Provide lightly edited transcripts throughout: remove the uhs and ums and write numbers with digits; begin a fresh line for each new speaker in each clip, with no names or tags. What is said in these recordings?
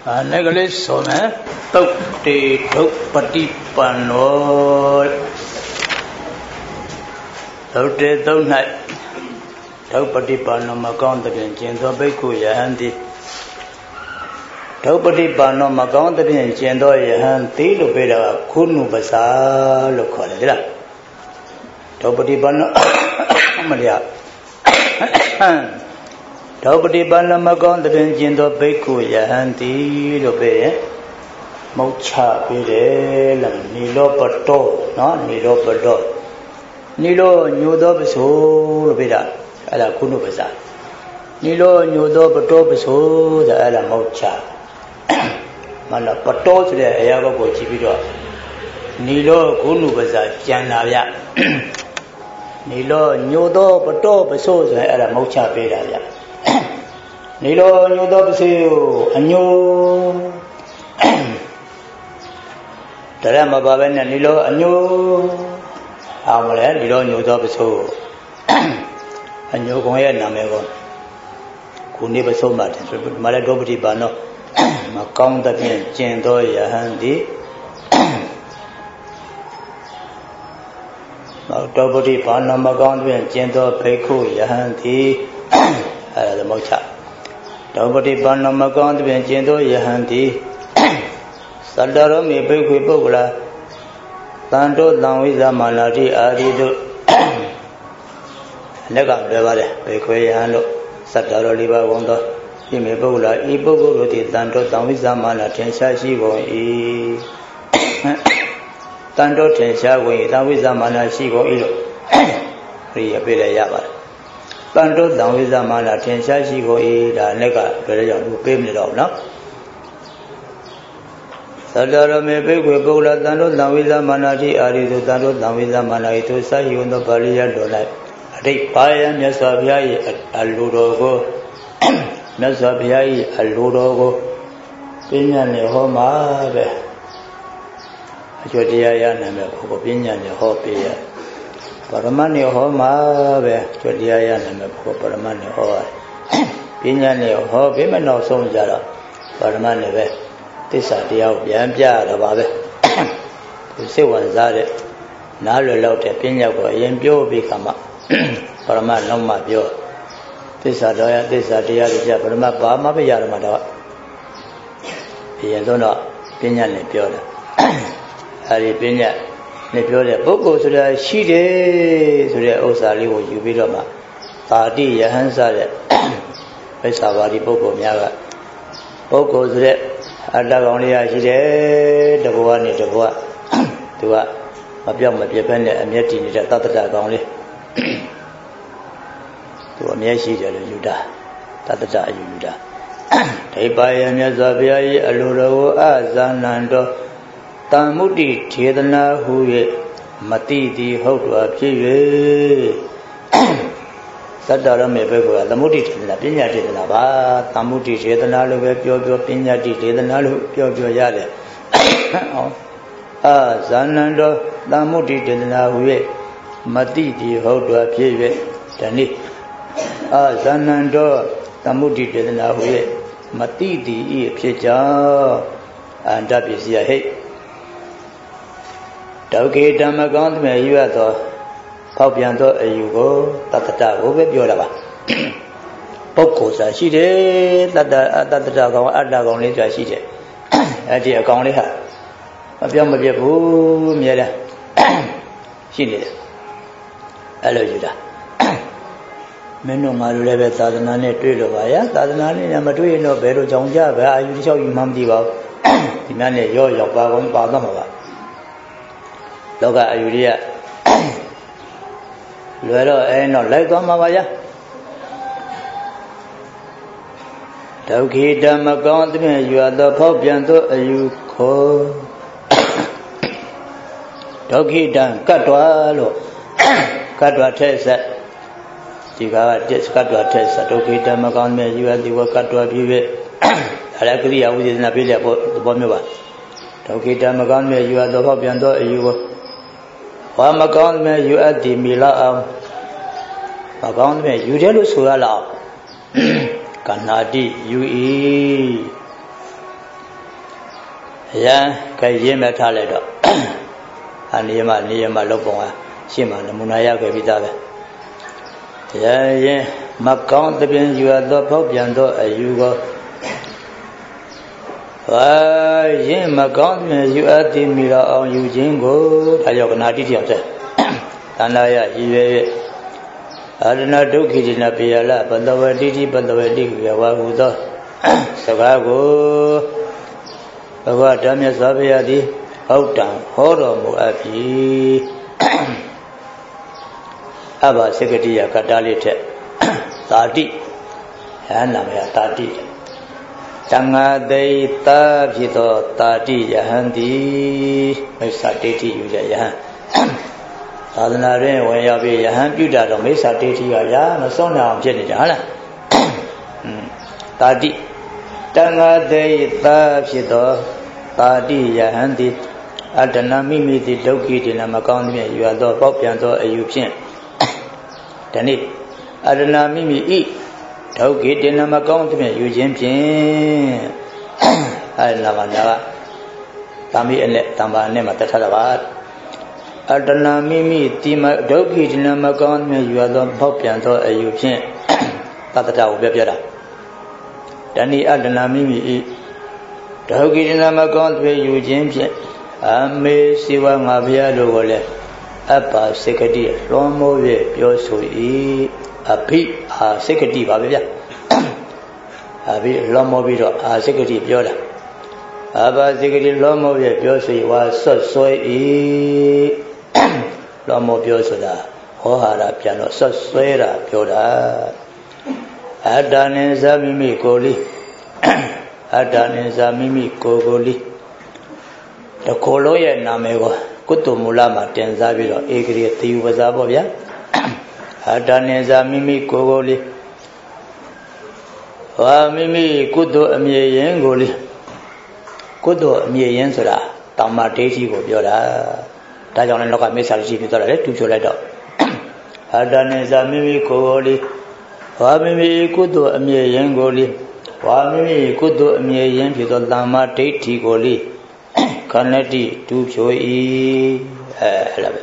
Neglis so me tok te tok pati pano tok te tok nai tok pati pano makon tepin chin do bhikkhu yahanti tok pati pano makon tepin chin do yahanti lo pe da khunu basa lo kho le la tok pati pano amaliya Taupati Bana Makon the Benjindo Beku Yahanti Lobe Mocha Pide Nilo Pato, no Nilo Pato Nilo Nudo Beso Bida Ala Kunubasa Nilo Nudo Pato Beso the Ala Mocha Mana Pato to the Ayago Chibido Nilo Kunubasa Janavia Nilo Nudo Pato Beso the Ala Mocha Pida Nilo Nudo Beso Anyo Tarama Babana Nilo Anyo Amale Nilo Nudo Beso Anyo Goya Namego Kuni Beso Martin Maladobri Bano Macon the Jendo Yahandi Dobri Bano Magon Jendo Beku Yahandi the Mocha Dobri Bano Magon Jendo Yahandi Saldaro me Beku Bogula Tanto Lanwiza Malati Arido Nega Bevale Beku Yahando Saldaro Liba Wondo Yime Bogula Ibogo di Tanto Lanwiza Malati Shashi Go E Tanto Tensha Way Lanwiza Malashi Go Ilo Ria Bela Yaba Tanto Lanwiza Malati Shashi Go E La Nega Bela Yu Pim no Saldaro me Beku Bogula Tanto Lanwiza Malati Arido Tanto Lanwiza Malati Sahi on the Balia Dolai Ade Paya Nesabia Aludogo Nesabia Aludogo Pinyane Homa Jodia Name Pinyane Hopia Paramani Homa Jodia Name Paramani Hoa Pinyane Hopi no Sonjara Paramani Tisa Dia Biambia the Babe to say one Zade Nalo Lotte Pinyago Yembio become Paraman Noma Bio Tisa Doya Tisa Dia Japarama Bama Yaramada Piazona Pinyane Piola Hari Pinya Nepiola Boko to the Shide to the Osali or Jubiloma Tadi Yahansa Pesavadi Boko Miaga Boko to the Only I said the one is the boy to a young Japan and yet in the Tata only to a mere sheet of Judah Tata Judah. Take by a Yazavia, Aluro, Azanando, Tamuti, Chedana, who Mati, the Hotu Chive Sadara me Bego, the Muti, the Pina did Lava, Tamuti, Chedana, Pio Pina did the Nalu, Pio Yale. Zanando, Tamuti did Nahu, Mati, the Hotu Chive, Tani. Zanando, Tamuti did Nahu. Mati di Picha and Dabisia Hay Dauke Damagant me you at the Popianto a you go, Tata over Biolava Pocosa, she did that the Dagon at Dagon later she did. I did a conly her. A young Mabu Miela she did. Hello, Judah. Menu Malu Tadana Trilova, Tadana, Namatu, no Beru Jonja, where I show you Mamdi Bob, the man is your Bagon Bagamova. Loga Ayuria Luero, and not like Gomavaya Tauki Damagant, you are the Popianto, you call Tauki Dam, Catualo, Catua Tessa. Just cut to a test at okay, Damagon, you had the work cut to a view. I like the hour with Nabilia, the Bomba. Okay, Damagon, you had the hobby and you were. Wamagon, you had the Mila. Magon, you tell us who allow. Kanadi, you Yan kaya meta ledo. Niyama lopong shima namunaya kebitabe. Yan makang tebin yuado popiando ayugo. Yin makang yuadi mira on yujingo ayok nadi tiapse. Tanaya yiwe Adana Duki na Piala, Bandawadi, Yawagudo, Sagago, Bagadamia Saviadi, Houghton, Horo Muapi Abba Secretary Catalite, Tati, Hanamia Tati, Tanga de Tabito, Tati, Yahandi, Mesatiti, Yahan. Adana rin when you be a hand you that on Mesa Titi, no son of Jenny Jana Tadi Tanga de Tabito, Tadi, Yahandi, Adana Mimi, the Doki, in a Macon, you are the Popianto, a Yupian. Danit Adana Mimi eat, Doki, in a Macon, you Jimpian. I love Tami and let Tamba Nema Tatalabat. Adana Mimi, Tima, Doki, Dinamagon, you are the Popianto, a Yupian. Tatata, Bebera. Dani Adana Mimi, Doki, Dinamagon, where you James, Ame Siwa Mavia Logole, Apa, Secretary, Romo, Yosu, a peep, a secretary, Babia. Abi Lomo Vido, a secretary, Yoda. Abba Secretary Lomo, Yosu was so Lomo Biosoda, Ohara piano, so swera, Pioda Adaneza Mimi Goli Adaneza Mimi Gogoli The Koloya Namego, Kutu Mulama Tenzabilo, Egri, Tiwazabovia Adaneza Mimi Gogoli Mimi Kudu Amie Goli Kudu Amie Yensura, Tamateti Gobiola. Tajan loka mesarji pitore tu chole do adane zamimi kogoli wa mimi kudu amye yen goli wa mimi kudu amye yen phito lama daithi goli kanati tu phoi hala be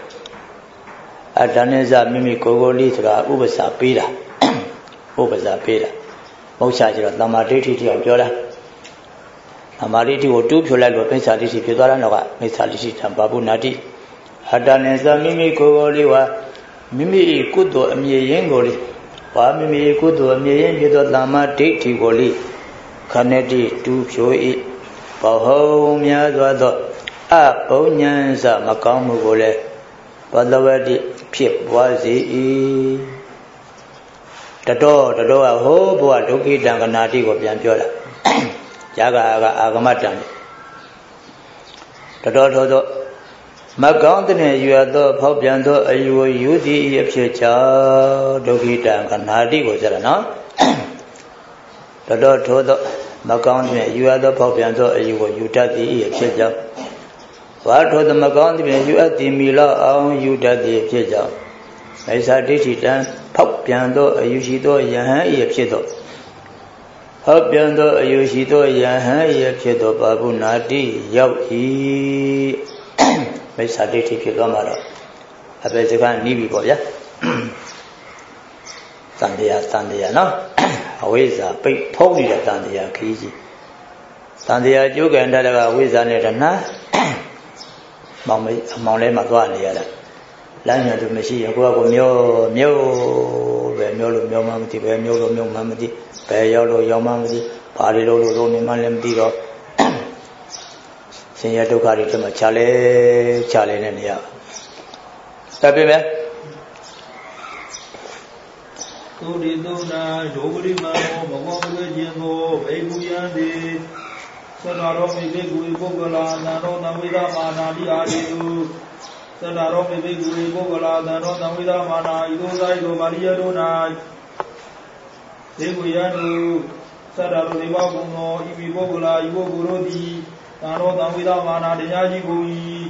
adane zamimi kogoli soda ubasa peda ubasa peda moksha chi do lama daithi tiaw pyo la Amariti or two Pula Pesati Pidora Nova, Mesati Tampabu Nati, Adanesa Mimi Kogoliwa, Mimi Kudo Amie Yengoli, Wa Mimi Kudo Amie Yengido Lama Dati Goli, Kaneti Tu Poi, Paho Miazo, A Ponyanza Makamu Gole, Padawadi Pip Wazi the door, a whole boa doki danganati of Yampiola. Jaga Agamatan. The daughter Macountain, you are the Popianto, you will use the Epsicha, Dokita, and Hadi was there now. The daughter Macountain, you are the Popianto, you will use the Epsicha. What was the Macountain, you are the Mila, on you that the Epsicha. I said, Popianto, Yushido, Yahan, Epsido. Hopiando Yushito Yahan Yakedo Babu Nadi Yawi Mesati Pilomaro. I bet you can't leave you, Sandia, no? Always a big pony of Sandia Kiji. Sandia Juga and Dalaga with Anetana Mamma Matwana. Lanya to Messi, Guago Mio Mamati, Mio Mamati, Payolo Yomamati, Palilo Malem Digo, Senior to Caricama Chale and Ya. Happy man?
Dona, Jobrima, Mogo, Ebuyandi, Sonaro, Migu, Bogola, Nano, Namida, Mana, Diadu. Sonaro, Migu, Bogola, Nano, Namida, Mana, Ido, Maria Dona. Ebuyanu, Sadaro, Libago, Ibi Bogola, Ibo Gorodi, Nano, Namida, Mana, Diaji Gui.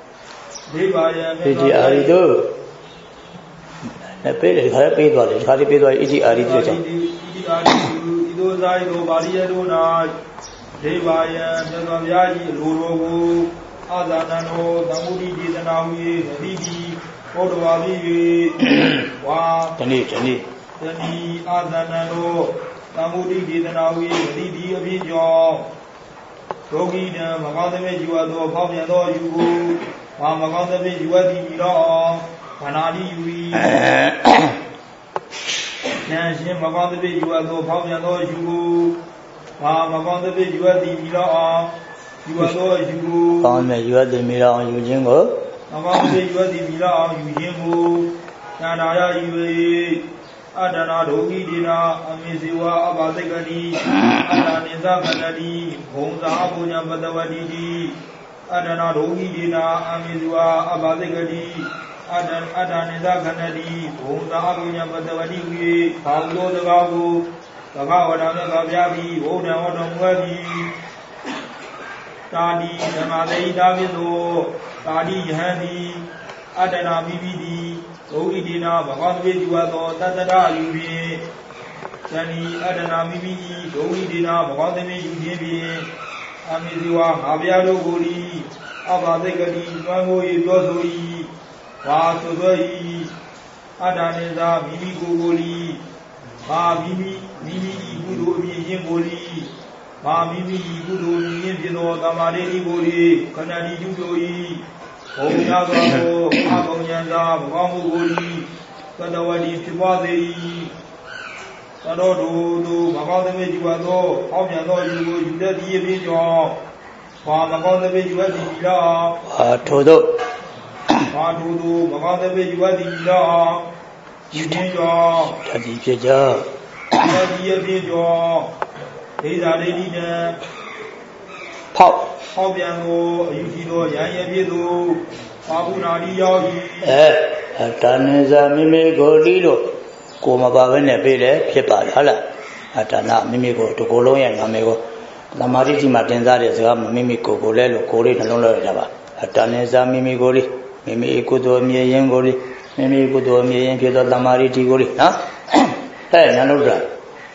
Did Arido? A paid happy dollar, Harry Pido, Idi Arido.
Ido Zaido, Maria Dona. Devayan Jadavyaji Lorogo Azanano Damudi Jitanawi Didi Odawabi Wa Tani Azanano Damudi Jitanawi Didi Abijo Rogi Makadame Juado Papiano Yugo Makadame Juadi Mira Kanadi Yui Nanshin Makadame Juado Papiano Yugo Makadame Juadi Mira Juado Yugo
Makadame Juadi Mira Yujingo
Makadame Juadi Mira Yujingo Nanaya Yui Adana Rogi Dina Amiziwa Abazegani Adaniza Kanadi Honza Abunya Badawadi Adana Rogi Dina Amiziwa Abazegani Adaniza Kanadi Honza Abunya Badawadi Paulo the Gabu Tagawada Gabiabi Oda Odamwadi Tadi Namadei Davido Tadi Hadi Adana Bibidi Rogi Dina Bakadwe Juato Tata Yubi Sani Adana Bibi Rogi Dina Bakadwe Yubi Amiziwa Abiado Goli Abazegadi Mango Yosoi Wasoi Adaneza Bibi Gogoli Ma Bibi Gudo Yingoli Ma Bibi Gudo Yingino Tamareli Goli Kanadi Judoi Oyago Agonyanda Bamu Goli Kadawadi Tibazi Sadodo Makadame Juado Omiano Yudadi Bijo Makadame Juadi Mila
Todo
Makadame Juadi Mila Yudinjo
Tadi Pija
Tadi Bijo Deza Dedina
Pop
Hobiano Yukido Yayabido Pabunadi Yawi
Ataniza Mimi Golilo Kuma Bavene Bile Pipa Hala Atana Mimigo to Golo and Amigo Lamariti Martenzari Mimico Golelo Goli and Lola Java Ataniza Mimi Goli Mimi Kudo Miyan Goli Mimi Kudo Miyan Pido Lamariti Goli Hey Nanudra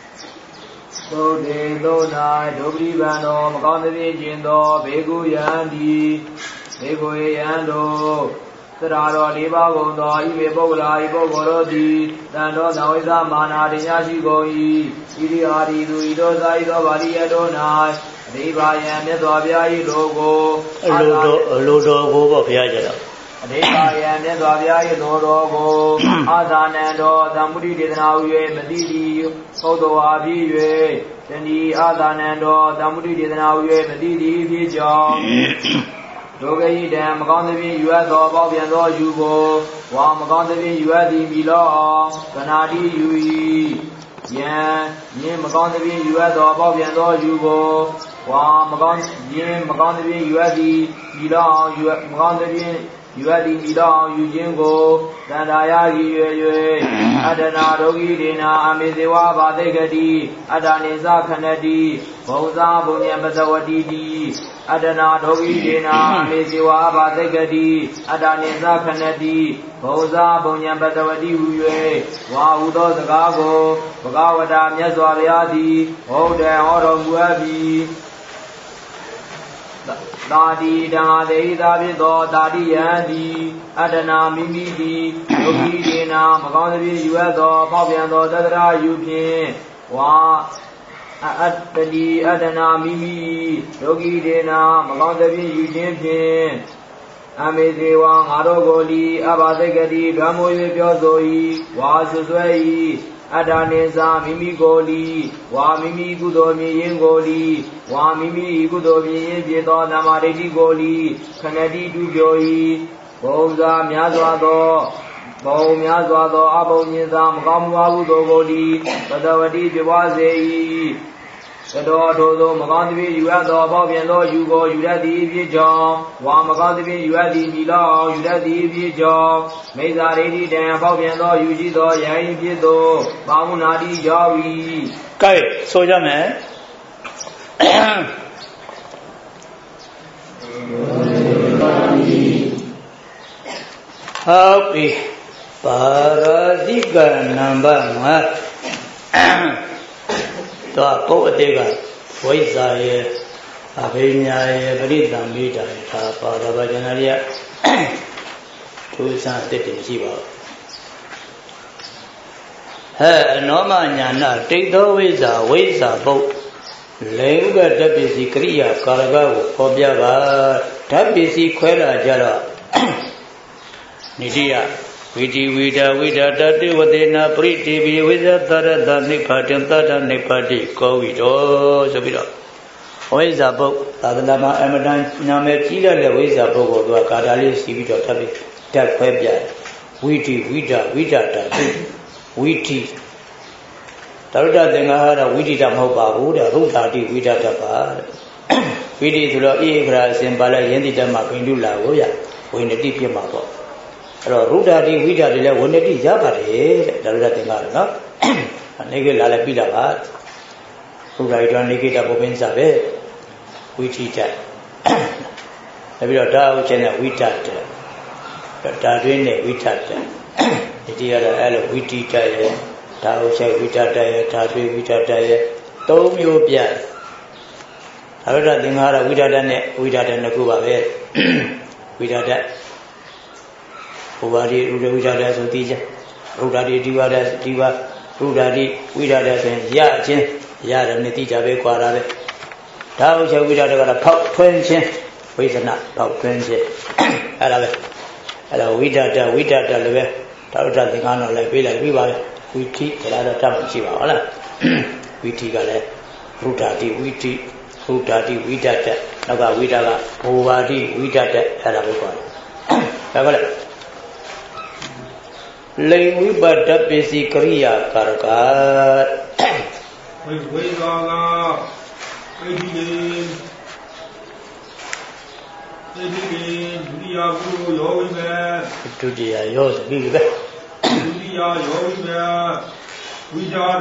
So de do na dobri bano makandri jindo begu yandi begu yando sararo leba gondo ibe bogla ibo gorodi dando nawisa mana dinyashi goi iri ari du ido sai do bari ado na deva yan ne do bya yi logo
lodo go bo bya jada
deva yan ne do bya yi logo adanando damudi dedana uye madidi Hodo Abi Tani Adanando Damudi Dedana Madidi Vijo Dogai Dam Makandavi US or Bobiano Yugo Wa Makandavi UAD Mila Kanadi Yui Yan Yin Makandavi US or Bobiano Yugo Wa Makandavi UAD Mila Makandavi Yuadi Mila Yujingo Dandaya Yue Adana Rogi Dina Amiziwa Badegadi Adaniza Kanadi Boza Bunya Bazawadi Adana Rogi Dina Amiziwa Badegadi Adaniza Kanadi Boza Bunya Bazawadi Yue Wa Udo Zagago Bagawada Myazwariadi Oda Oromuabi Dadi Dadi Davido Dadi Yandi Adana Mimidi Yogi Dina Makandavi Yuado Papiando Dadra Yupin Wa Adali Adana Mimi Yogi Dina Makandavi Yujin Amiziwa Harogoli Abazegadi Damoy Piozoi Wa Suswei Adaneza Mimi Goli Wa Mimi Gudomi Yengoli Wa Mimi Gudomi Yedo Namaredi Goli Kanadi Dujoi Boza Myazwado Bo Myazwado Abonyiza Mkamwa Goli Badawadi Jawazei Sado Dodo Makandavi Yuado Bobiano Yugo Yudadi Vijo Wa Makandavi Yuadi Mila Yudadi Vijo Mezaredi Dan Bobiano Yujido Yain Vido Bamunadi Jawi
Kai Sojame Happy Paradika number တော့ပုတ်အတိတ်ကဝိဇ္ဇာရဲ့အဘိညာယေပရိသံမိတာသာပါဒဘာဇနာရိယသူစားတက်တယ်ရှိပါဟဲ့အနောမညာနာတိတ်သောဝိဇ္ဇာပုတ်လေဥပဓာတ်ပစ္စည်းကရိယာကာရကကိုဖော်ပြပါဓာတ်ပစ္စည်းခွဲလာကြတော့နိတိယဝိတိဝိဒဝိဒတတိဝတေနာပရိတိပိဝိဇ္ဇတရတနိဗ္ဗာတံတတနိဗ္ဗာတိကောဝိတောဆိုပြီးတော့ဝိဇ္ဇာပုတ်သာသနာမှာအမတန်နာမည်ကြီးတဲ့ဝိဇ္ဇာပုတ်ကိုသူကကာတာလေးစီးပြီးတော့ဓာတ်ခွဲပြတယ်ဝိတိဝိဒဝိဒတတိဝိတိတရုဒ္ဒသင်္ဃာရဝိတိတမဟုတ်ပါဘူးတဲ့ရုဒ္ဓာတိဝိဒတပါတဲ့ဝိတိဆိုတော့ဧကရာအစဉ်ပါလဲယင်းတိတမှာဘိန္ဒုလာကိုရဝိနတိဖြစ်မှာပေါ့အဲ့တော့ရုဒ္ဓာတိဝိဒတိလည်းဝိနတိရပါတယ်တဲ့တရုဒ္ဒသင်္ဃာရနော်အနေကလာလဲပြီးတာပါရုဒ္ဓာတိတော့နေကိတပုပ္ပင်းစားပဲဝိတိတနောက်ပြီးတော့ဒါဥချင်းနဲ့ဝိတတဒါတွင်းနဲ့ဝိတတဒီတရားတော့အဲ့လိုဝိတိတရဲ့ဒါဥချက်ဝိတတရဲ့ဓာသွေဝိတတရဲ့သုံးမျိုးပြအရုဒ္ဓသင်္ဃာရဝိတတနဲ့ဝိတတနှစ်ခုပါပဲဝိတတဘုရားဒီဥဒဝိတတဆိုသိကြရုဒ္ဓတိဒီဝရဒီဝရုဒ္ဓတိဝိတတဆိုရင်ရချင်းရတယ်နဲ့သိကြပဲကွာတာပဲဒါဥချက်ဝိတတကတော့ဖောက်ထွင်းခြင်းဝိသနာဖောက်ထွင်းခြင်းအဲ့ဒါပဲအဲ့တော့ဝိတတလည်းပဲဒါဥဒ္ဓသင်္ဃာရလည်းပြေးလိုက်ပြီးပါပဲဝိတိဒါတော့တတ်မှရှိပါဟုတ်လားဝိတိကလည်းရုဒ္ဓတိဝိတိရုဒ္ဓတိဝိတတနောက်ကဝိတကဘောဘာတိဝိတတအဲ့ဒါကိုခေါ်တယ်ဒါကလည်းလိင်ဝိပတ္တပစ္စည်းကရိယာကာရက
ဝိဇာကဝိတိလေဒုတိယပုရောဝိမေ
ဒုတိယရောဆိုပြီးပြီပဲ
ဒုတိယယောဝိမေဝိဒါ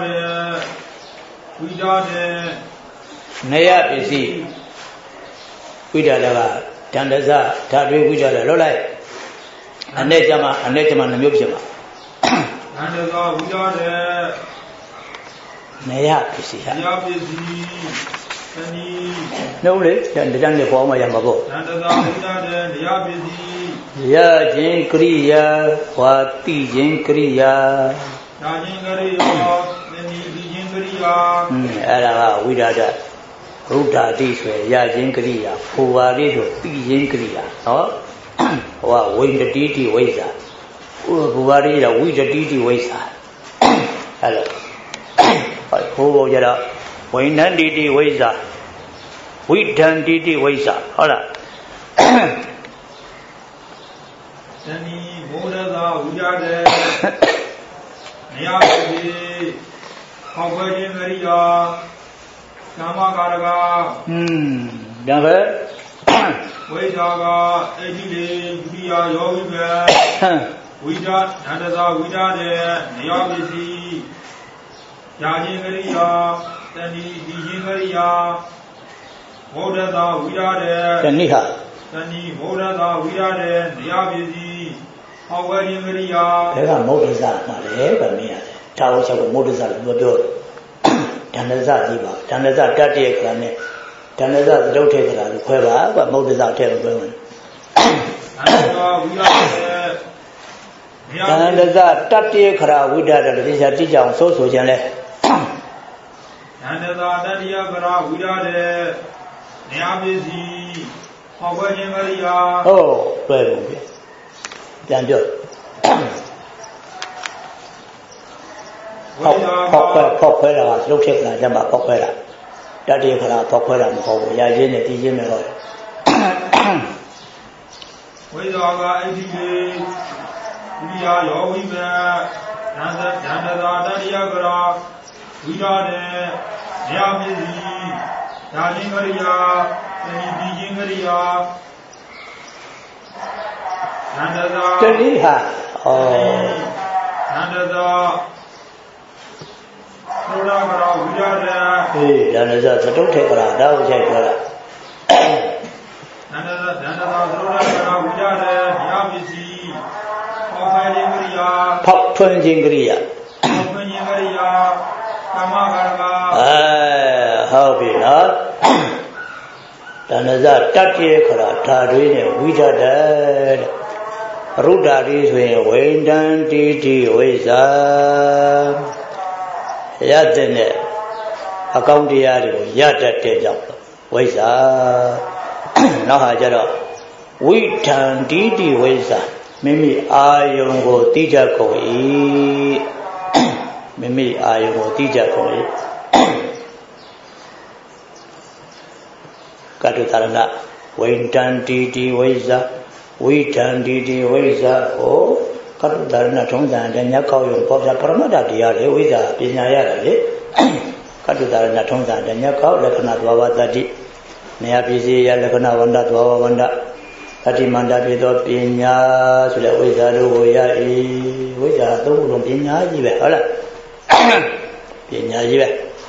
ရေ
နေယပစ္စည်းဝိဒါရကတန္တဇဓာတွေဝိဒါရလောက်လိုက်အ내ကျမနှမျိုးဖြစ်မှာ
တန္တဇဝိဒါရေ
နေယပစ္စည်းဟာ
နေယပစ္စည်းသနီ
နှုတ်လေတန်းနဲ့ပေါ်မှရမှာပေါ့
တန္တဇဝိဒါရေနေယပစ္စည်း
ရခြင်းကရိယာဝါတိခြင်းကရိယာ
နာခြင်းကရိယာသနီတိခြင်းကရိယာ
အဲ့ဒါကဝိဒါဒရုဒ္ဓတိဆိုရခြင်းကရိယာဘူဝါရိဆိုတိခြင်းကရိယာနော်ဟောဝိတတိတိဝိဇ္ဇာဘူဝါရိကဝိတတိတိဝိဇ္ဇာအဲ့လိုဟိုဘုရားတော့ဝိနန္တိတိဝိဇ္ဇာဝိဒန္တိတိဝိဇ္ဇာဟုတ်လား
သနီမောဒသာဝိဒါရေနေယပစ္စည်းဖောက်ခွဲခြင်းကရိယာကာမကာရက
ဒါပဲ
ဝိဇာကအေတိလေဒုတိယယောဝိမေဝိဒါနန္ဒသာဝိဒါရေနေယပစ္စည်းယာခြင်းကရိယာတဏီဒီခြင်းကရိယာမောဒသာဝိဒါရေ
တဏိဟာ
တဏီမောဒသာဝိဒါရေနေယပစ္စည်းဟောဝဲခြင်းကရိယာ
ဒါကမောဒဇမှာလေဗမင်းရတယ်ဒါဝချက်ကိုမောဒဇလို့ပြောဒန္တဇကြီးပါဒန္တဇတတ်တဲ့ခါနဲ့ဒန္တဇသတုတ်ထဲခါလို့ခွဲပါကွာမောဒဇထဲကိုပြောမယ်ဒန္တဇတတ်တဲ့ခါဝိဒါရတတိယတိကြောင်ဆိုခြင်းလဲ
ဒန္တဇတတိယခါဝိဒါရနေယပစ္စည်းဟောဝဲခြင်းကရိယာ
ဟုတ်တွဲပုံပြန်ပြောဖောက်ခွဲတာကလှုပ်ဖြစ်လာကြမှာဖောက်ခွဲတာတတိယခါဖောက်ခွဲတာမဟုတ်ဘူးရာချင်းနဲ့တည်ချင်းနဲ့တော့
ဝိဇာကအိတိလေဝိယာယောဝိမေဒန္တသာတတိယခါဝိဒါရေနေယပစ္စည်းယာချင်းကရိယာသနီတိချင်းကရိယာဒန္တသာ
တတိဟာ
ဒန္တသာသုဒ္ဓကရာဝိဒါရေ
ဒန္တသာသတုတ်ထေကရာဒါကိုချိန်ပြောတာ
ဒန္တသာသုဒ္ဓကရာဝိဒါရေနေယပစ္စည်းဟောခွဲခြင်းကရိယာ
ဖောက်ထွင်းခြင်းကရိယာ
ဖောက်ထွင်းခြင်းကရိယာကာမကာရက
ဟုတ်ပြီနော်တဏ္ဍဇတတ္တိခရာဓာတွေနဲ့ဝိဓာတရုဒ္ဓတိဆိုရင်ဝိန္ဒံတိတိဝိဇာရတဲ့အကောင်းတရားတွေကိုရတတ်တဲ့ကြောင့်ဝိဇာနောက်ဟာကျတော့ဝိဓံတိတိဝိဇာမိမိအာယုံကိုသိကြကုန်၏မိမိအာယုံကိုသိကြကုန်၏ကတုတရဏဝိတံတိတိဝိဇာဝိဓံတိတိဝိဇာဟောကတုတရဏထုံးစံတဲ့ညကောက်ရုံပေါ်ပြပရမတ္တတရားလေဝိဇာပညာရတယ်လေကတုတရဏထုံးစံတဲ့ညကောက်လက္ခဏာသဘာဝတတ္တိနေရာပစ္စည်းရလက္ခဏာဝန္တသဘာဝဝန္တတတိမန္တဖြစ်သောပညာဆိုတဲ့ဝိဇ္ဇာတို့ကိုရ၏ဝိဇ္ဇာသုံးခုလုံးပညာကြီးပဲဟုတ်လားပညာကြီးပဲ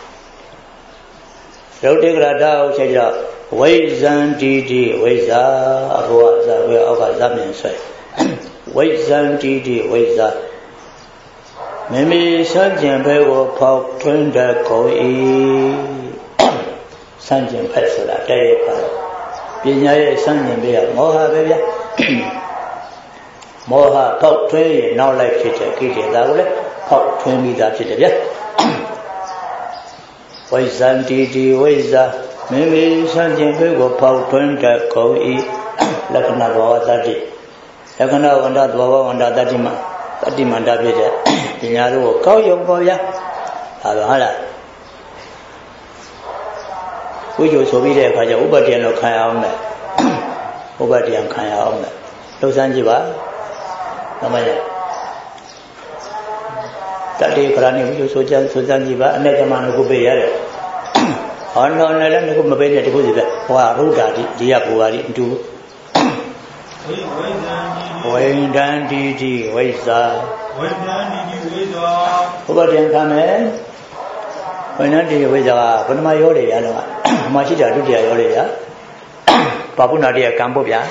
ရုပ်တိကရတဟုတ်ချက်ကြဝိဇ္ဇံတိတိဝိဇ္ဇာအဘောအစဝေအောက်ကဇမြင်ဆွဲဝိဇ္ဇံတိတိဝိဇ္ဇာမိမိစัจကျင်ဘဲကိုဖောက်ထွင်းတတ်ကုန်၏စัจကျင်ဘက်ဆိုတာတည်းရပါပညာရဲ့စံကျင်ပေးရမောဟပဲဗျာမောဟဖောက်ထွင်းရင်နောက်လိုက်ဖြစ်တဲ့ကိလေသာကိုလည်းဖောက်ထွင်းပြီးသားဖြစ်တယ်ဗျာဝိဇ္ဇံတိတိဝိဇ္ဇာမိမိစံကျင်ပေးကိုဖောက်ထွင်းတတ်ကုန်၏လက္ခဏာဘောတတ္တိလက္ခဏာဝန္တသဘောဝန္တတတ္တိမှာတတ္တိမန္တဖြစ်တဲ့ပညာတို့ကိုကောက်ရုံပေါ်ဗျာဟာဟုတ်လားဝိဇ္ဇိုဆိုပြီးတဲ့အခါကျဥပဒေတော့ခံရအောင်မယ်ဥပဒေခံရအောင်မယ်လှုပ်ဆန်းကြည့်ပါနမရတတိခရဏိဝိဇ္ဇိုဆိုစမ်းကြည့်ပါအနဲ့ကမှလည်းကိုပေးရတယ်ဟောနော်လည်းလည်းကိုမပေးနဲ့တခုစီပဲဟောရုဒ္ဓတိဒီရဘူပါတိအတူဝိန္ဒံတိတိဝိဇ္ဇာ
ဝိန္ဒံတိတိဝိဇ္ဇာ
ဥပဒေခံမယ်ဝိန္ဒံတိတိဝိဇ္ဇာကဘုဒ္ဓမရောတယ်ရတော့မရှိတာဒုတိယရောတယ်ရဘာပုဏ္ဏတိယကံဖို့ဗျာ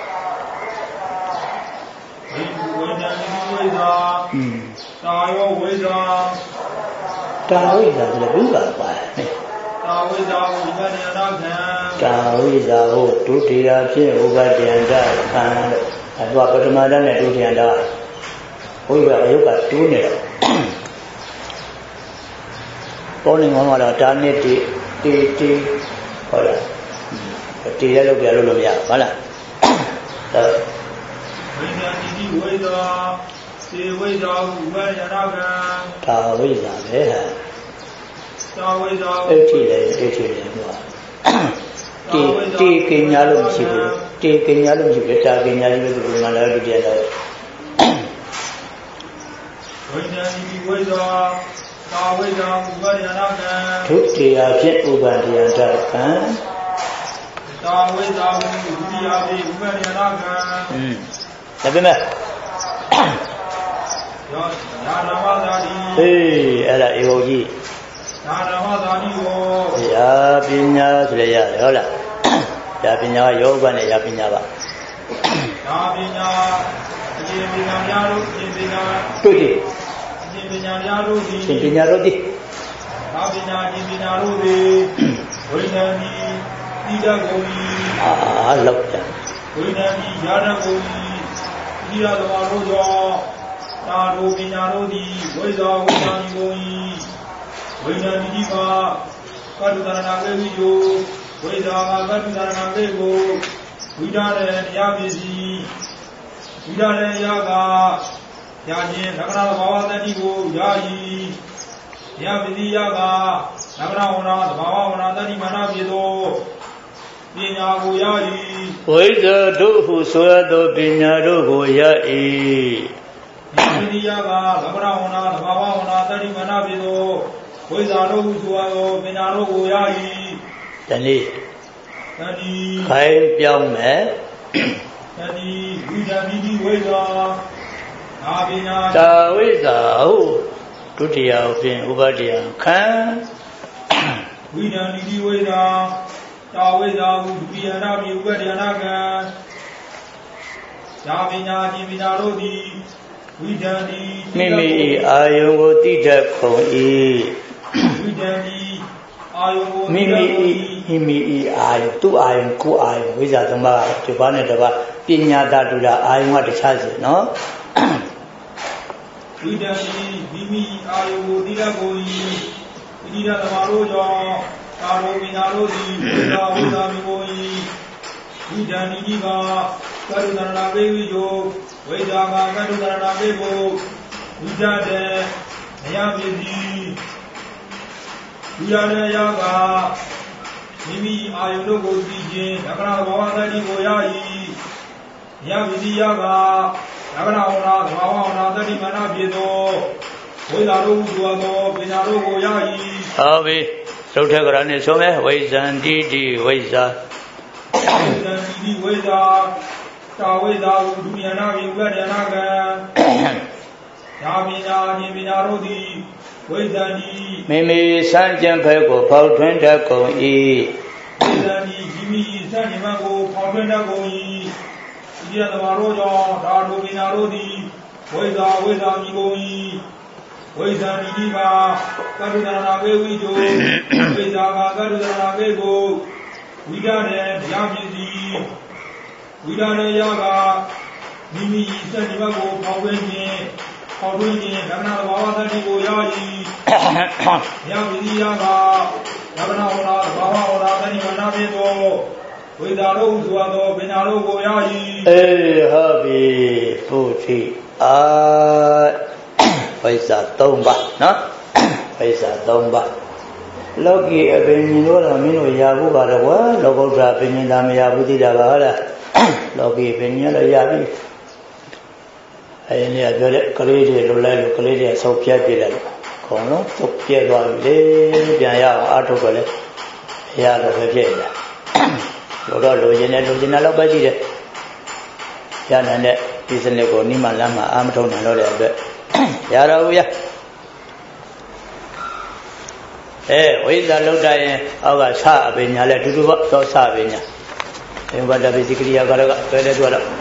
ဝိန္ဒံတိတိဝိဇ္ဇာတာယောဝိဇ္ဇာ
တာဝိဇ္ဇာဆိုလည်းဘုရားပါတယ်
တာဝိဇ္ဇာဝိပတ္တယနာခံ
တာဝိဇ္ဇာကိုဒုတိယဖြင့်ဥပတ္တယနာခံအဲ့ဒါပထမတန်းနဲ့ဒုတိယတန်းဘုရားအယုတ်ကတူးနေတော့ပေါ်နေမှာတော့တာနှစ်တီဟုတ်လားတီရလို့ပြလို့မရဘူးဟုတ်လား
ဝိညာဉ်တိဝိဇ္ဇာစေဝိဇ္ဇာဥပယနာကံ
တာဝိဇ္ဇာပဲဟာ
တာဝိဇ္ဇာ
အဋ္ဌိလည်းဟိုတီကညာလို့မရှိဘူးတီကညာလို့မရှိဘူးတာကညာလေးပဲဒီမှာလည်းဒုတိယတော့
ဝိညာဉ်တိဝိဇ္ဇာတာဝိဇ္ဇာဥပယနာကံ
ဒုတိယဖြင့်ဥပဒယတကံ
တာဝိဇ္ဇာဒုတိယဖြင့်ဥပဒယနာကံ
ဒါပေမဲ့
ယာဓမ္မသာတိ
ဟေးအဲ့ဒါဧဝကြီး
ယာဓမ္မသာတိကို
ယာပညာဆိုရရတယ်ဟုတ်လားယာပညာကယောဂနဲ့ယာပညာပါ
ယာပညာအကျဉ်းပညာများတို့အကျဉ်းပညာ
တွေ့တယ်
အကျဉ်းပညာများတို့သည်
အကျဉ်းပညာတို့သည်
ယာပညာအကျဉ်းပညာတို့သည်ဝိညာဉ်ဤတိတကုန်၏
လောက်ကြ
ဝိညာဉ်ဤယာတကုန်၏ဒီရသမားတို့ကြောင့်သာတို့ပညာတို့သည်ဝိဇ္ဇာဝိညာဉ်ကုန်၏ဝိညာဉ်တိပါကတုတရဏကေဝိယောဝိဇ္ဇာကတုတရဏကေကိုဝိဒရေတရားပစ္စည်းဝိဒရေယကရာခြင်းလက္ခဏာသဘာဝတတိကိုယာယီတရားပစ္စည်းယကလက္ခဏာဝဏသဘာဝဝဏတတိမာနဖြစ်သောပညာကိုယာယီ
ဝိဇ္ဇာတို့ဟုဆိုရသောပညာတို့ကိုယာယီ
ပစ္စည်းယကလက္ခဏာဝဏသဘာဝဝဏတတိမာနဖြစ်သောဝိဇ္ဇာတို့ဟုဆိုရသောပညာတို့ကိုယာယီ
တနည်းခိုင်းပြောင်းမယ်
တတိဝိဇ္ဇာတိဝိဇ္ဇာအာပညာ
တာဝိဇ္ဇာဟုဒုတိယဖြင့်ဥပဒယခံ
ဝိဇ္ဇာတိဝိဇ္ဇာတာဝိဇ္ဇာဟုဒုတိယနာဖြင့်ဥပဒယနာခံယာပညာအခြင်းပညာတို့သည်ဝိဇ္ဇာတိ
မိမိအာယုံကိုတိတတ်ကုန်၏
ဝိဇ္ဇာတိ
မိမိအာယုသူ့အာယုကိုအာယုဝိဇ္ဇာသုံးပါးဒီပါးနဲ့တပါးပညာတတူတာအာယုကတခြားစီနော်
ဝိတ္တမိမိအာယုကိုတိရကိုဤတိရသမားတို့ကြောင့်ကာရောပညာတို့သည်ဝိဇ္ဇာမိကိုဤဝိတ္တနိတိကကရုဏာပေဝိယောဝိဇ္ဇာကကရုဏာပေကိုဝိဇ္ဇာတဲ့မယပစ္စည်းဒီရတဲ့ရာကမိမိအာယုတို့ကိုသိခြင်းလက္ခဏာဘဝတတိကိုရ၏ယပစ္စည်းရာကလက္ခဏာဝနာသဘာဝဝနာတတိမနာဖြစ်သောဝိဇ္ဇာတို့ဟူသောပညာတို့ကိုရ၏
ဟုတ်ပြီသုတ်ထကရနဲ့ဆိုမယ်ဝိဇ္ဇန္တိတိဝိဇ္ဇာ
ဝိဇ္ဇာတာဝိဇ္ဇာဟုဒုဉာဏဝိပဒနာကံယာပညာဉာဏ်ပညာတို့သည်ဝိဇ္ဇန္တိ
မိမိစံကြံဖက်ကိုဖောက်ထွင်းတတ်ကုန်၏
ဝိဇ္ဇန္တိမိမိစံကြံဖက်ကိုဖောက်ထွင်းတတ်ကုန်၏ဒီရသမားတို့ကြောင့်ဒါတို့ပညာတို့သည်ဝိဇ္ဇာမိကုန်၏ဝိဇ္ဇာတိတိပါကရုဏာပေဝိတောဝိဇ္ဇာကကရုဏာပေကိုဝိဒနဲ့တရားဖြစ်သည်ဝိဒနဲ့ရာကမိမိစံဒီဘက်ကိုဖောက်ထွင်းခြင်းလက္ခဏာသဘာဝတတိကိုရ၏ယဝိရိယကလက္ခဏာဝနာသဘာဝဝနာတတိမနာဖြစ်သောဝိဇ္ဇာတို့ဟူသောပညာတို့ကိုရ၏
ဟုတ်ပြီဘုရားဝိဇ္ဇာ3ပါနော်ဝိဇ္ဇာ3ပါလောကီအပင်မြင်လို့တော့မင်းတို့ရဖို့ပါတော့ကွာလောကုတ္တရာပင်မြင်တာမရဘူးသိတာပါဟုတ်လားလောကီပင်မြင်လို့ရပြီအဲဒီနေ့ပြောတဲ့ကလေးတွေလိုလိုက်လို့ကလေးတွေဆုပ်ပြတ်ပြလိုက်လို့အကုန်လုံးဆုပ်ပြတ်သွားပြီလေပြန်ရအောင်အားထုတ်တော့လေရတော့ပဲဖြစ်လာလို့တော့လိုချင်တယ်လောက်ပဲရှိတယ်ရနိုင်တဲ့ဒီစနစ်ကိုနိမလမ်းမှာအာမထုံနိုင်တော့တဲ့အတွက်ရတော့ဘူးရဝိဇ္ဇာလောက်တရင်အောက်ကဆအပညာလဲတူတူပေါ့သောဆပညာအင်္ဂတပိစိကရိယာကတော့တွဲလဲတွဲတော့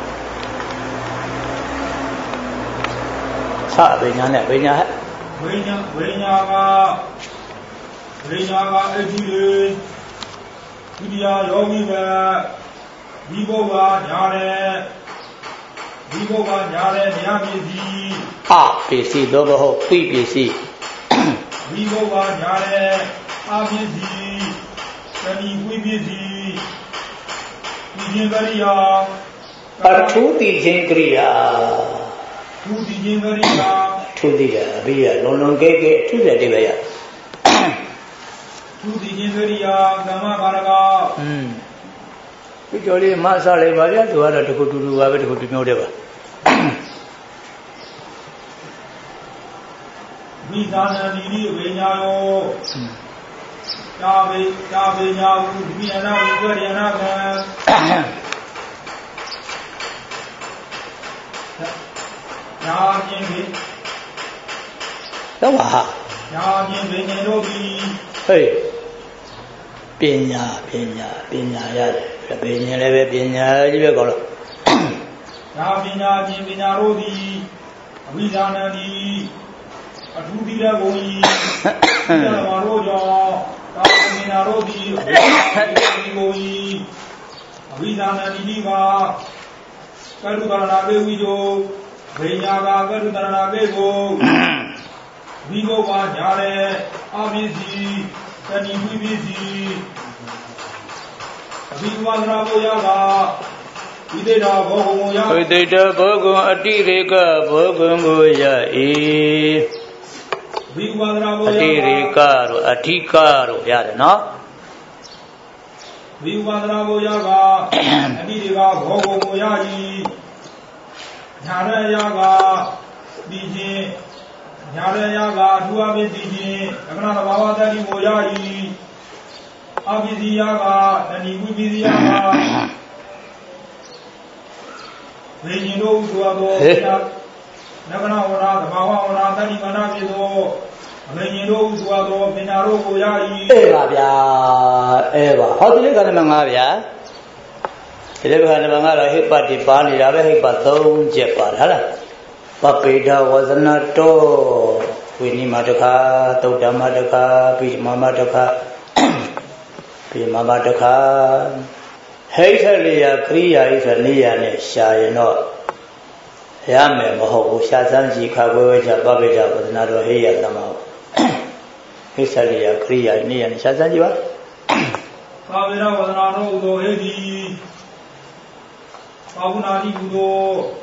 ဆအပညာနဲ့ပညာဟဲ့
ဝိညာကအဋ္ဌိလေဒုတိယယောဂိကဒီဘုရားညာတယ်တရားပစ္စည်း
ပစ္စည်းတော့မဟုတ်ပိပစ္စည်း
ဒီဘုရားညာတယ်အာပစ္စည်းတဏိဝိပစ္စည်းဒီခြင်းကရိယာ
အထုတိခြင်းကရိယာ
ထူတိခြင်းကရိယာ
ထူတိတယ်အဘိယလုံးကဲထူတဲ့တိပဲရ
ထူတိခြင်းကရိယာကမ္မဘာရက
ဒီကြော်လေးမဆလိုက်ပါဗျာသူကတော့တခုတူတူပါပဲတခုတူမျိုးတဲ့ပါ
ဝိသနာတိဝိညာယောတာဝေညာဟုဒိယနာဝိပရိယနာကံညာခြင်းဖြင့်
တော့ပါ
ညာခြင်းဖြင့်တို့သည်
ဟေးပညာရတယ်ပညာလည်းပဲပညာကြီးပဲကောလို့
ညာပညာခြင်းပညာတို့သည်အဝိဇ္ဇာနံတိအထူးတိရကိုဤသမာတို့ကြောင့်တာဝေနာတို့သည်ကိုဤအဝိဇ္ဇာနံတိကကရုဏာပေဝိတောဝိညာကကရုဏာပေကိုဝိဘုဘာညာလည်းအပစ္စည်းတဏိဝိပစ္စည်းအဘိဝါဒနာဘောယကဝိသေတဘောဂုံကိုရ
ဝိသေတဘောဂုံအတိရေကဘောဂုံကိုရ၏
ဝိဝါဒနာဘောယ
အတိရေကတို့အဓိကတို့ရတယ်နော်
ဝိဝါဒနာဘောယကအတိရေကဘောဂုံကိုရ၏ညာရယကဒီခြင်းညာရယကအထူးအပစ္စည်းခြင်းလက္ခဏာသဘာဝတတိကိုရ၏အပစ္စည်းယကတဏိဝိပစ္စည်းယကဝိညာဉ်တို့ဆိုသောလက္ခဏာဝနာသဘာဝဝနာတတိမနာဖြစ်သောအဝိညာဉ်တို့ဆိုသောပညာတို့ကိုရ၏
ပါဗျာပါဟောတိလေကနမငါဗျာဒီလေကနမငါတော့ဟိပတိပါနေတာပဲဟိပ3ချက်ပါလားပပေဒဝဇနတောဝိနိမတခာသုတ်တမတခာပိမမတခာပြီးမမတခါဟိဋ္ဌလိယကရိယာဤဆိုနေရနဲ့ရှာရင်တော့ရမယ်မဟုတ်ဘူးရှာစမ်းကြည့်ခါခွဲဝဲချပပိဋကဝဒနာတော်ဟိယသမဟိဋ္ဌလိယကရိယာနေရနဲ့ရှာစမ်းကြည့်ပါ
ပပိဋကဝဒနာတော်ဥသောဟိတိပါဝနာတိကုသော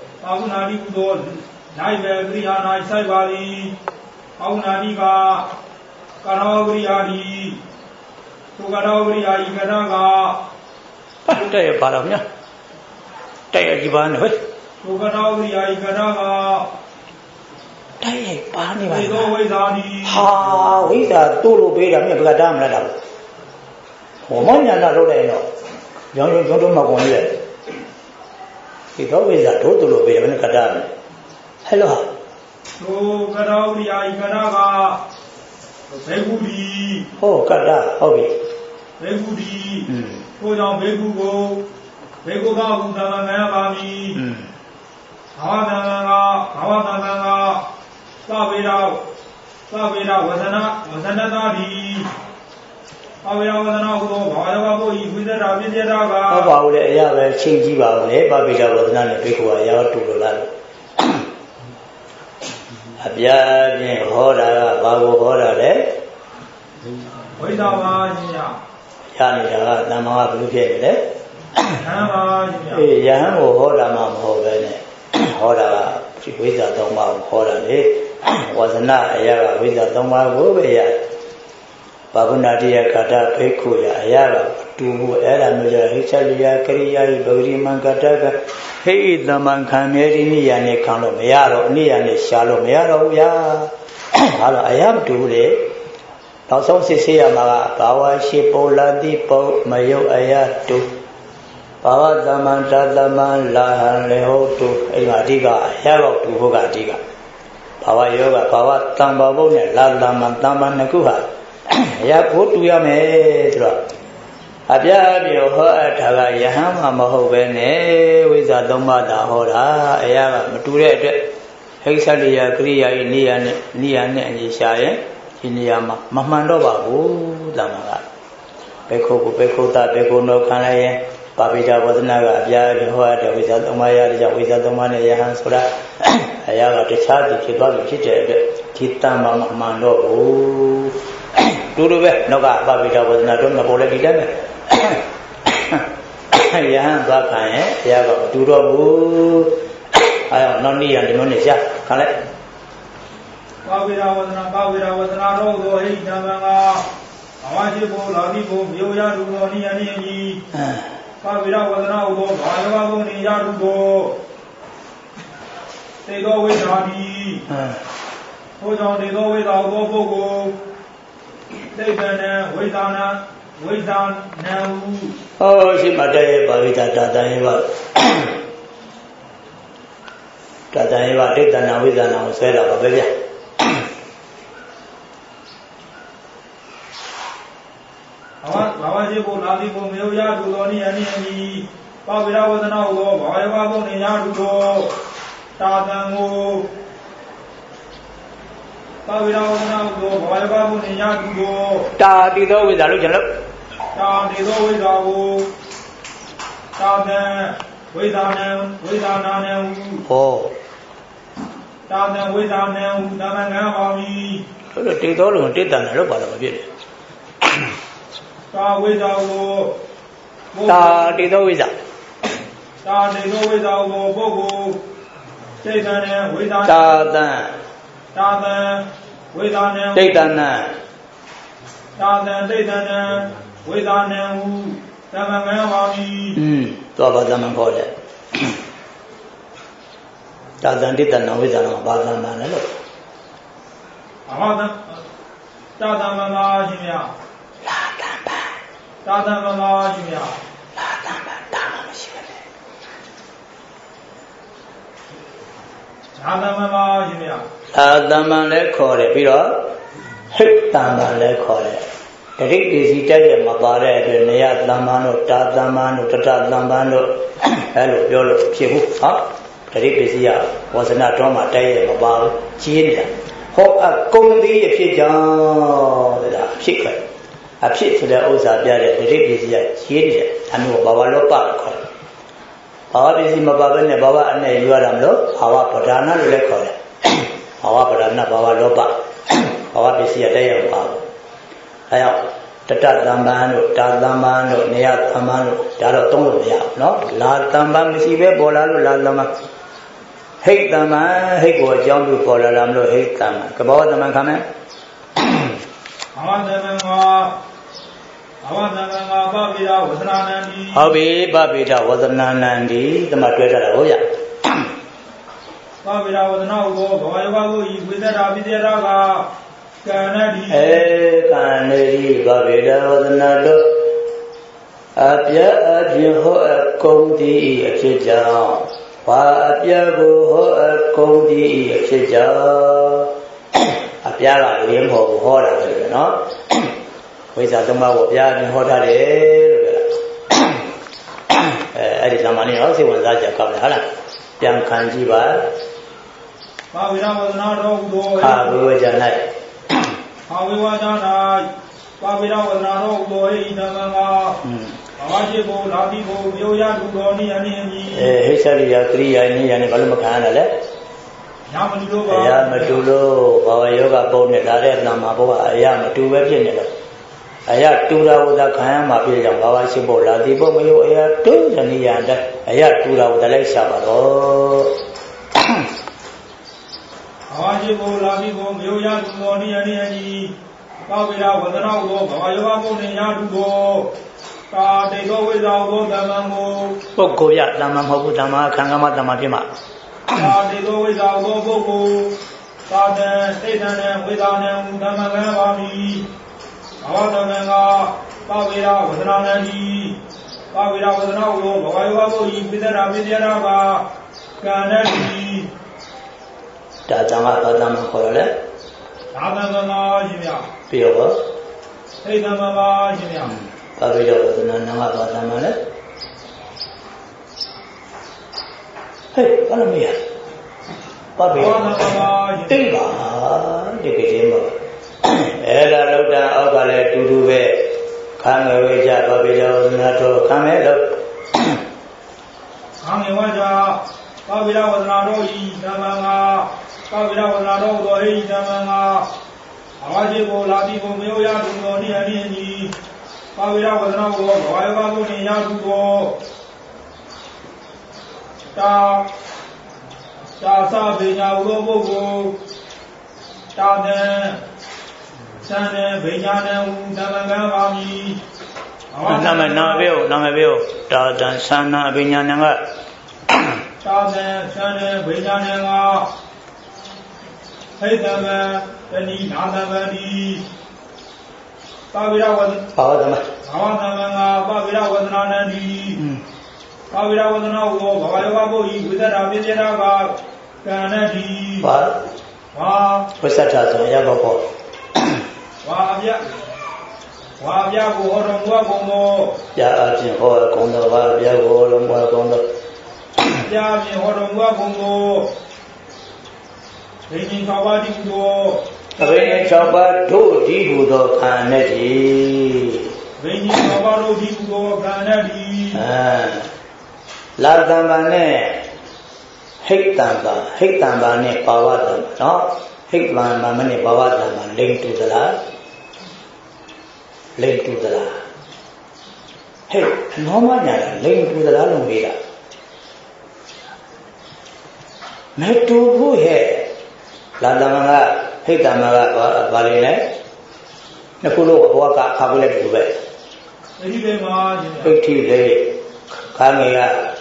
နိုင်ပဲကရိယာ၌ဆိုင်ပါသည်ပါဝနာတိကကာရောကရိယာတိသုကာရောကရိယာဤကရက
တဲ့ရပါတော့မြတ်တဲ့ရဒီပါနဲ့ဟဲ့
သုကာရောကရိယာဤကရက
တဲ့ရပါနေပါ
လေသောဝိဇာတိ
ဟာဝိဇာတို့လိုပေးတာမြတ်ဘဂတာမလားတော့ဟောမညာနာလုပ်လိုက်တော့ရောင်းရုံမကုန်ရဲ့ဒီတော့ဝိဇာတို့လိုပေးတယ်ဘယ်နဲ့ကတာလဲဟဲ့လို့
သုကာရောကရိယာဤကရကဘေကုတိ
ဟောကတာဟုတ်ပြီ
ဘေကုတိထို့ကြောင့်ဘေကုကိုဘေကုကဘုသာမယပါမည်ဘာဝတံကသဗ္ဗေရဝဇနတာတိသဗ္ဗေရဝဇနာဟုသောဘာဝဘုဤဝိသရာပြည့်တာက
ဟုတ်ပါဘူးလေအရာပဲချိန်ကြည့်ပါဦးလေပပိဋကဝဇနာနဲ့ဘေကုကအရာတူလို့လားအပြားဖြင့်ဟောတာကဘာကိုဟောတာလဲ
ဝိသပါရှင်
ရနေတာကတမ္မာကဘယ်လိုဖြစ်နေလဲ
ဟံပါရှင်
အေးယဟန်ကိုဟောတာမှမဟုတ်ပဲနဲ့ဟောတာကဝိဇ္ဇာ၃ပါးကိုဟောတာလေဝဇနအရာကဝိဇ္ဇာ၃ပါးကိုပဲရဘာဝနာတိယကာတဘိက္ခုရအရာကတူဘူးအဲ့ဒါမျိုးကြဟိချလိယကရိယာဤပဂရိမံကတကဟိဣသမံခံမြဲဒီနိယနဲ့ခံလို့မရတော့အနိယနဲ့ရှာလို့မရတော့ဘူးဗျာဒါတော့အရာမတူဘူးလေနောက်ဆုံးစစ်ဆေးရမှာကဘာဝရှိပုလာတိပုမယုတ်အရာတူဘာဝသမန္တသမန္လာဟံလေဟုတ်တူအဲ့မှာအဓိကအရာတော့တူဖို့ကအဓိကဘာဝယောဂဘာဝတံဘာဘုတ်နဲ့လာသမန္တမန်နှစ်ခုဟာအရာကိုတူရမယ်ဆိုတော့အပြားပြီးဟောအပ်တာကယဟန်မှမဟုတ်ပဲနဲ့ဝိဇ္ဇာ၃ပါးသာဟောတာအရာကမတူတဲ့အတွက်ဟိက္ခလိယကရိယာဤနိယနဲ့အညီရှာရင်ဒီနေရာမှာမမှန်တော့ပါဘူးတမန်ကဘေခုကိုဘေခုတာဘေခုနောခံလိုက်ရင်ပါပိဋကဝဒနာကအပြားပြီးဟောတဲ့ဝိဇ္ဇာ၃ပါးရတဲ့ကြောင့်ဝိဇ္ဇာ၃ပါးနဲ့ယဟန်ဆိုတာအရာကတခြားသူဖြစ်သွားပြီဖြစ်တဲ့အတွက်ဒီတမ္မာမမှန်တော့ဘူးတူတူပဲနောက်ကပါပိဋကဝဒနာတော့မပေါ်လဲဒီလည်းပဲယဟန်သွားခံရင်အရာကမတူတော့ဘူးအဲနောက်နေ့ရဒီလိုနဲ့ရှာခံလိုက်
ပါဝိရဝဒနာတော်သောဟိတံမံကဘာဝရှိဘောလာတိဘောမြို့ရသူသောနိယနိယကြီးပါဝိရဝဒနာဟုသောဘာဝဘုံနိယသူသောတေသောဝိဇာတိထိုကြောင့်တေသောဝိဇာဟုသောပုဂ္ဂိုလ်သိဗ္ဗံဝိဇာနံဟု
ဟောရှိမှတည်းပါဝိဇာတတန်ယေဝတတန်ယေဝဒိဋ္ဌနာဝိဇာနာကိုဆွဲတာပါပဲဗျ
ဘာဝရှိဖို့လာတိဖို့မြို့ရသူသောနိယနိယကြီးပါဝိရဝဒနာဟုသောဘာဝဘုံနိယသူသောတာတံကိုပါဝိရဝဒနာဟုသောဘာဝဘုံနိယသူသော
တာတိသောဝိဇာလို့ကျွန်တော်
တာတိသောဝိဇာကိုတာတံဝိဇာနံဟောတာတံဝိဇာနံတမန်ကံပါမည်
ဆိုတော့တေသောလုံးတေတန်တယ်လို့ပါတော့မဖြစ်တယ်
တာဝိဇာကို
တာတေသောဝိဇာ
တာတေသောဝိဇာကိုပုဂ္ဂိုလ်စိတ်တန်ဝိဇာ
တာတံ
ဝိဇာနံ
တိတ်တန်နံ
တာတံတိတ်တန်နံဝိဇာနံဟုတမန်ကံပါမည်
သွားပါသမန်ခေါ်တယ်တာတံတိတ်တန်နံဝိဇာနံဘာသမန်လဲလို့
အဟောတာတံမမရှင်မြ
လာတံပါ
တာတံမမရှင်မြ
လာတံပါတာမရှိဘူးလေ
လာတံမမရှင်မြ
လာတံမန်လည်းခေါ်တယ်ပြီးတော့ဟိတ်တံမန်လည်းခေါ်တယ်တတိပစ္စည်းတက်ရမပါတဲ့အတွက်နေရတမ္ပန်တို့တာတမ္ပန်တို့တတတမ္ပန်တို့အဲ့လိုပြောလို့ဖြစ်ဘူးဟောတတိပစ္စည်းကဝါစနာတော်မှာတက်ရမပါဘူးကြီးနေတာဟောအကုံသေးရဖြစ်ကြောင်းဒါဖြစ်ခဲ့အဖြစ်ဆိုတဲ့ဥစ္စာပြတဲ့ဒိဋ္ဌိပစ္စည်းကရေးတယ်ဒါမျိုးဘာဝလောပလို့ခေါ်တယ်ဘာဝပစ္စည်းမပါဘဲနဲ့ဘာဝအနဲ့ယူရတာမလို့ဘာဝပဒါနလို့လည်းခေါ်တယ်ဘာဝပဒါနဘာဝလောပဘာဝပစ္စည်းကတည်းရောက်ပါဘူးအဲကြောင့်တတသမ္ပန်တို့တာသမ္ပန်တို့နေယသမ္ပန်တို့ဒါတော့သုံးလို့မရဘူးเนาะလာသမ္ပန်မရှိပဲပေါ်လာလို့လာသမ္ပန်ဟိတ်သမ္ပန်ဟိတ်ကိုအကြောင်းပြုပေါ်လာတာမလို့ဟိတ်သမ္ပန်ကဘောသမ္ပန်ခံမယ်
ဘာဝသမ္ပန်ကပပိဒဝဇနာနန္ဒီ
ဟုတ်ပြီပပိဒဝဇနာနန္ဒီတမတွဲထားတာဟုတ်ရ
ပပိဒဝဇနာဟုသောဘဝယောဂကိုဤဝိသတာပိသေရာကကံနတိ
ကံနတိပပိဒဝဇနာတို့အပြအပြင်ဟောအကုန်သည်အဖြစ်ကြောင့်ဘာအပြကိုဟောအကုန်သည်အဖြစ်ကြောင့်အပြကလည်းမဟုတ်ဘူးဟောတာပဲနော်ဝိဇ္ဇာသုံးပါးကိုအပြအပြင်ဟောထားတယ်လို့ပြောတာအဲ့ဒီသမ္မာနေတော့စိတ်ဝင်စားကြကောင်းတယ်ဟုတ်လားပြန်ခံကြည့်ပါ
ဘာဝိရဝဇနာတော်ဟူသော
အာဝိဝဇနာ
အာဝိဝဇနာဘာဝိရဝဇနာတော်ဟူသောဤသမ္မာကဘာဝရှိဖို့လာတိဖို့မျိုးရတူတော်နိယနိယကြီး
ဟိစ္ဆရိယကရိယာနိယနဲ့ဘာလို့မခံရလဲ
ရမတူလို့ပါ
ရမတူလို့ဘာဝယောဂပုံနဲ့ဒါတဲ့သမ္မာဘုရားအရာမတူပဲဖြစ်နေတယ်အရာတူတာဝဒခံရမှာပြည့်ကြောင်ဘာဝရှိဖို့လာတိဖို့မယုအရာတူဇနိယတဲ့အရာတူတာဝဒလိုက်ရှာပါတော့
ဘာဝရှိဖို့လာတိဖို့မျိုးရတူတော်နိယနိယကြီးဘာဝိရဝဇနာဟူသောဘာဝယောဂပုံနဲ့ရတူတော်ကာတေသောဝိဇ္ဇာဟူသောသမ္မာကို
ပုဂ္ဂိုလ်ရသမ္မာမဟုတ်ဘူးသမ္မာခံကမသမ္မာဖြစ်မှာ
ကာတေသောဝိဇ္ဇာဟူသောပုဂ္ဂိုလ်သာတံသိတံနဲ့ဝိဇ္ဇာနဲ့ဟူသမ္မာကံပါမည်ဘာဝသမ္မာကပဝေရဝဇနာနန္ဒီပဝေရဝဇနာဟူသောဘဝယောဂကိုဤပိသရာပိသေရာကကံနဲ့ဒီ
ဒါသမ္မာဘာသမ္မာခေါ်ရလဲ
ဒါသမ္မာရှင်ဗျာ
ပြီးတော့
သိသမ္မာပါရှင်ဗျာ
ပဝေရဝဇနာနာမဘာသမ္မာလဲဟဲ့ဘာလို့မရပဝေရ
သမ္မာ
တိတ်ပါဒီကိစ္စမှာအဲ့ဒါလောက်တာအောက်ကလည်းတူတူပဲခံငယ်ဝေကြပပိဒဝဇနာတော်ခံမယ်လို့
ခံငယ်ဝေကြပပိဒဝဇနာတော်ဤသမ္မာငါပပိဒဝဇနာတော်တော်ဤသမ္မာငါအဝါရှိကိုလာတိကိုမျိုးရတူတော်နိယနိယကြီးပပိဒဝဇနာကိုဘဝယောဂကိုနိယတူတော်တာသာပေညာဥသောပုဂ္ဂိုလ်တာတဲ့သံနဲ့ဗိညာနဲ့ဟူသမ္မာကံပါမည်
နာမပြောတာတန်သံနာဗိညာနဲ့က
တာတဲ့သံနဲ့ဗိညာနဲ့ကဟိတမံတဏိနာသမန္တိပဝိရဝဇ
ဘာဝသမ
္မာပဝိရဝဇနာနန္တိပဝိရဝဇနာဟူသောဘဝယောဂဘုဤဝိသတာပိသေရာကကံနဲ့ဒီ
ဘာ
ဝ
ိသတာဆိုရပါပေါ့
ဝါအပြကိုဟောတော်မူအပ်ကုန်သော
ပြအပြင်ဟောကုန်သောဝါအပြကိုဟောတော်မူအပ်ကုန်သော
ပြအပြင်ဟောတော်မူအပ်ကုန်သောဘိညာဉ်၆ပါးတည်းဟူသော
ဘိညာဉ်၆ပါးတို့တည်းဟူသောခံနဲ့တည်း
ဘိညာဉ်၆ပါးတို့တည်းဟူသောခံနဲ့တည်း
လာတံပါနဲ့ဟိတ်တံပါနဲ့ပါဝတံနော်ဟိတ်တံပါမနဲ့ပါဝတံပါလိမ့်တူသလားလိမ့်တူသလားဟဲ့နောမညာလိမ့်တူသလားလို့မေးတာမတူဘူးဟဲ့လာတံပါကဟိတ်တံပါကဘာလဲနှစ်ခုလုံးဘဝကခါဘူးလိုက်တူပဲ
အဒီပဲမှာ
ဟိတ်ထိလေခါငယ်က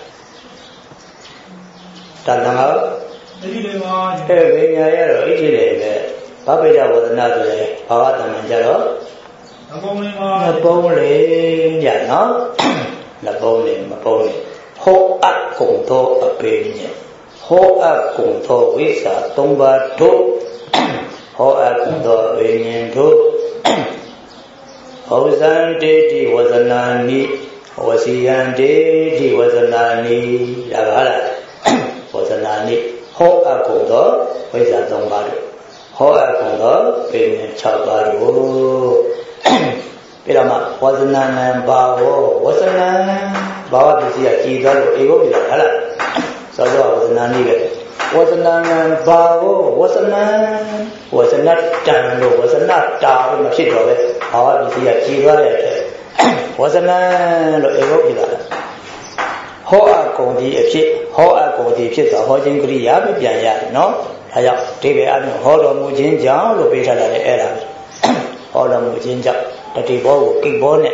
တန်တန်က
အဒီပဲမှာ
ဝိညာဉ်ရတော့ဣတိလေပဲဘဗိဒဝဒနာဆိုရဲဘာဝတမန်ကြတော့
အပုံလေးမှာ
အပုံလေးညနော်လက်ပုံလေးမပုံလေးဟောအပ်ကုန်သောအပေညဟောအပ်ကုန်သောဝိသသုံးပါးတို့ဟောအပ်ကုန်သောဝိညာဉ်တို့ဟောဇံတေတိဝဇနာနိဝစီယံတေတိဝဇနာနိဒါကလားဝဇနာနိဟောအပ်ကုန်သောဝိဇ္ဇာသုံးပါးတို့ဟောအပ်ကုန်သောပင်၆ပါးတို့ပြီးတော့မှဝဇနနံဘာဝဝဇနံဘာဝပစ္စည်းကကြည်သွားလို့ဧကုတ်ပြီလားဟုတ်လားစောစောဝဇနံနည်းပဲဝဇနနံဘာဝဝဇနံဝဇနတံလို့ဝဇနတာလို့မဖြစ်တော့ပဲဘာဝပစ္စည်းကကြည်သွားတဲ့အတွက်ဝဇနံလို့ဧကုတ်ပြီလားဟောအကုန်ဒီအဖြစ်ဟောအကုန်ဒီဖြစ်ဆိုဟောခြင်းကရိယာပဲပြန်ရတယ်နော်ဒါကြောင့်ဒီပဲအပြင်ဟောတော်မူခြင်းကြောင့်လို့ပေးထားတာလေအဲ့ဒါပဲဟောတော်မူခြင်းကြောင့်တတိဘောကိုကိဘောနဲ့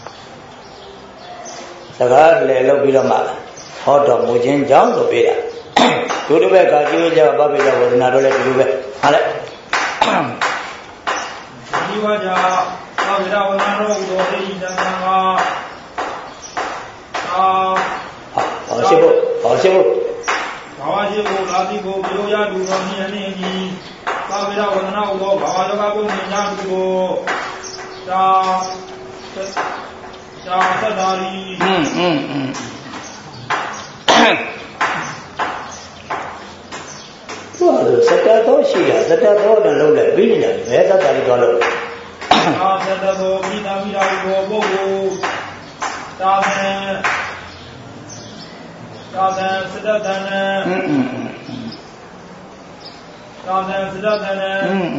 စကားလည်းလုပ်ပြီးတော့မှဟောတော်မူခြင်းကြောင့်လို့ပေးတာဒုတိယဘက်ကကြည့်ကြပါပိဋကဝေဒနာတို့လည်းဒီလိုပဲဟာလေ
ဒီဝါကြပါပိဋကဝေဒနာတို့တို့ဒီတန်ခါ
ဟောရှိဖို့ဘာဝရှိဖို့
လာတိကိုပြလို့ရတူတော်မြတ်နေကြီးပါပိဋကဝေဒနာတို့ဘာဝယောဂကိုမြင်ကြသူကိုသာသတ္တာရီ
ဟုတ်စတ္တတော်ရှိရစတ္တတော်နဲ့လုံးလိုက်ပြီးနေတယ်ဘယ်သတ္တာရီတော်လို့
စတ္တတော်မိသားမိသားကိုပုဂ္ဂိုလ်သာသံစတ္တတန်သာသံစတ္တတန်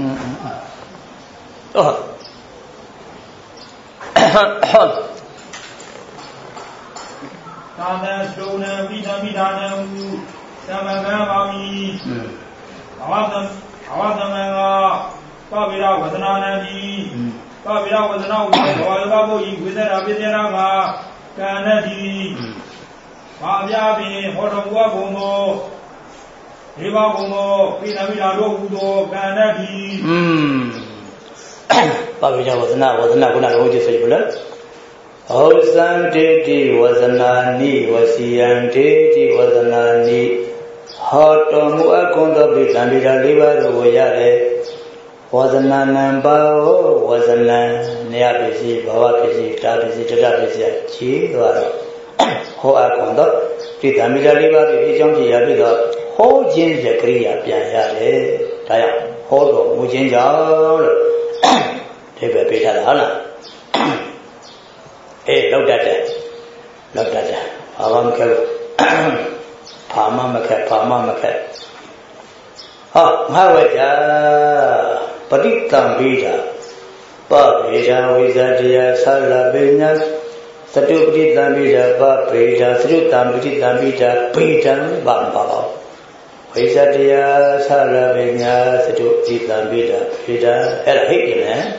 သာသံစတုဏံမိသားမိသားနံသမံကံပါမီဘဝသမံကပပိရဝဒနာနံတိပပိရဝဒနာဥပ္ပဘဝယောဂဘုဤဝိသရာပိသေရာကကံနတိဘာပြပင်ဟောတော်မူဘုံသောဒေဝဘုံသောပိဏမိတာတို့ဟူသောကံနတိ
ပပိရဝဒနာခုနလုံးကြည့်ဆိုကြလို့ဟောသံတေတိဝဇနာနိဝစီယံတေတိဝဇနာနိဟောတော်မူအပ်ကုန်သောပိသံပိတာ၄ပါးတို့ကိုရတယ်ဝဇနာနံပါဝဝဇနံနေယပစ္စည်းဘာဝပစ္စည်းတာပစ္စည်းတတပစ္စည်းခြေသွားတော့ဟောအပ်ကုန်သောပိသံပိတာ၄ပါးဖြစ်အကြောင်းဖြစ်ရပြီးတော့ဟောခြင်းရဲ့ကရိယာပြန်ရတယ်ဒါကြောင့်ဟောတော်မူခြင်းကြောင့်လို့ဒီပဲပေးထားတာဟုတ်လားလောက်တတ်တယ်ဘာမှမခက်ဘာမှမခက်ဟောငါဝကြပဋိတံပိတာပဗေဒဝိဇ္ဇတိယသလပိညာသတုပဋိတံပိတာပဗေဒသတုတံပဋိတံပိတာပိတံဘာပါဝိဇ္ဇတိယသလပိညာသတုပဋိတံပိတာပိတံအဲ့ဒါဟိတ်တယ်နော်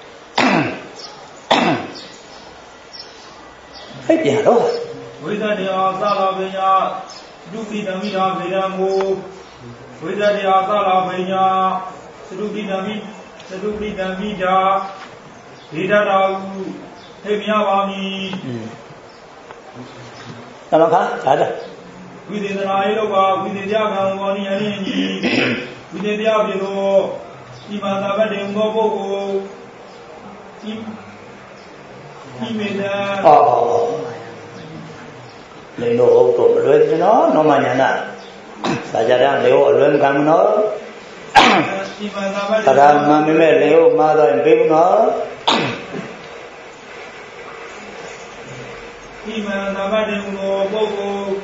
ဟိတ်ပြန်တော့
ဝိဇ္ဇတရားသလာပညာဒုတိတမိတာဗေဒံကိုဝိဇ္ဇတရားသလာပညာသတုတိတမိတာဗေဒတော်ဟိတ်မြပါမည်
သမခါဇာတ
ဝိသေသနာယေလောကဝိသေတရားကံဘောနိယနိကြီးဝိသေတရားပြေသောဒီမာသာဘတ်တေသောပုဂ္ဂိုလ်ဒီမေနာ
လေလို့ဟုတ်တော့မလွယ်ဘူးနော်နောမညာနာစာကြတာလေဟုတ်အလွယ်မကမ်းနော်တရားမှန်မဲ့လေဟုတ်မှားတော့ပေးဘူးနော်
ဒီမာသာဘတ်တေသောပုဂ္ဂိုလ်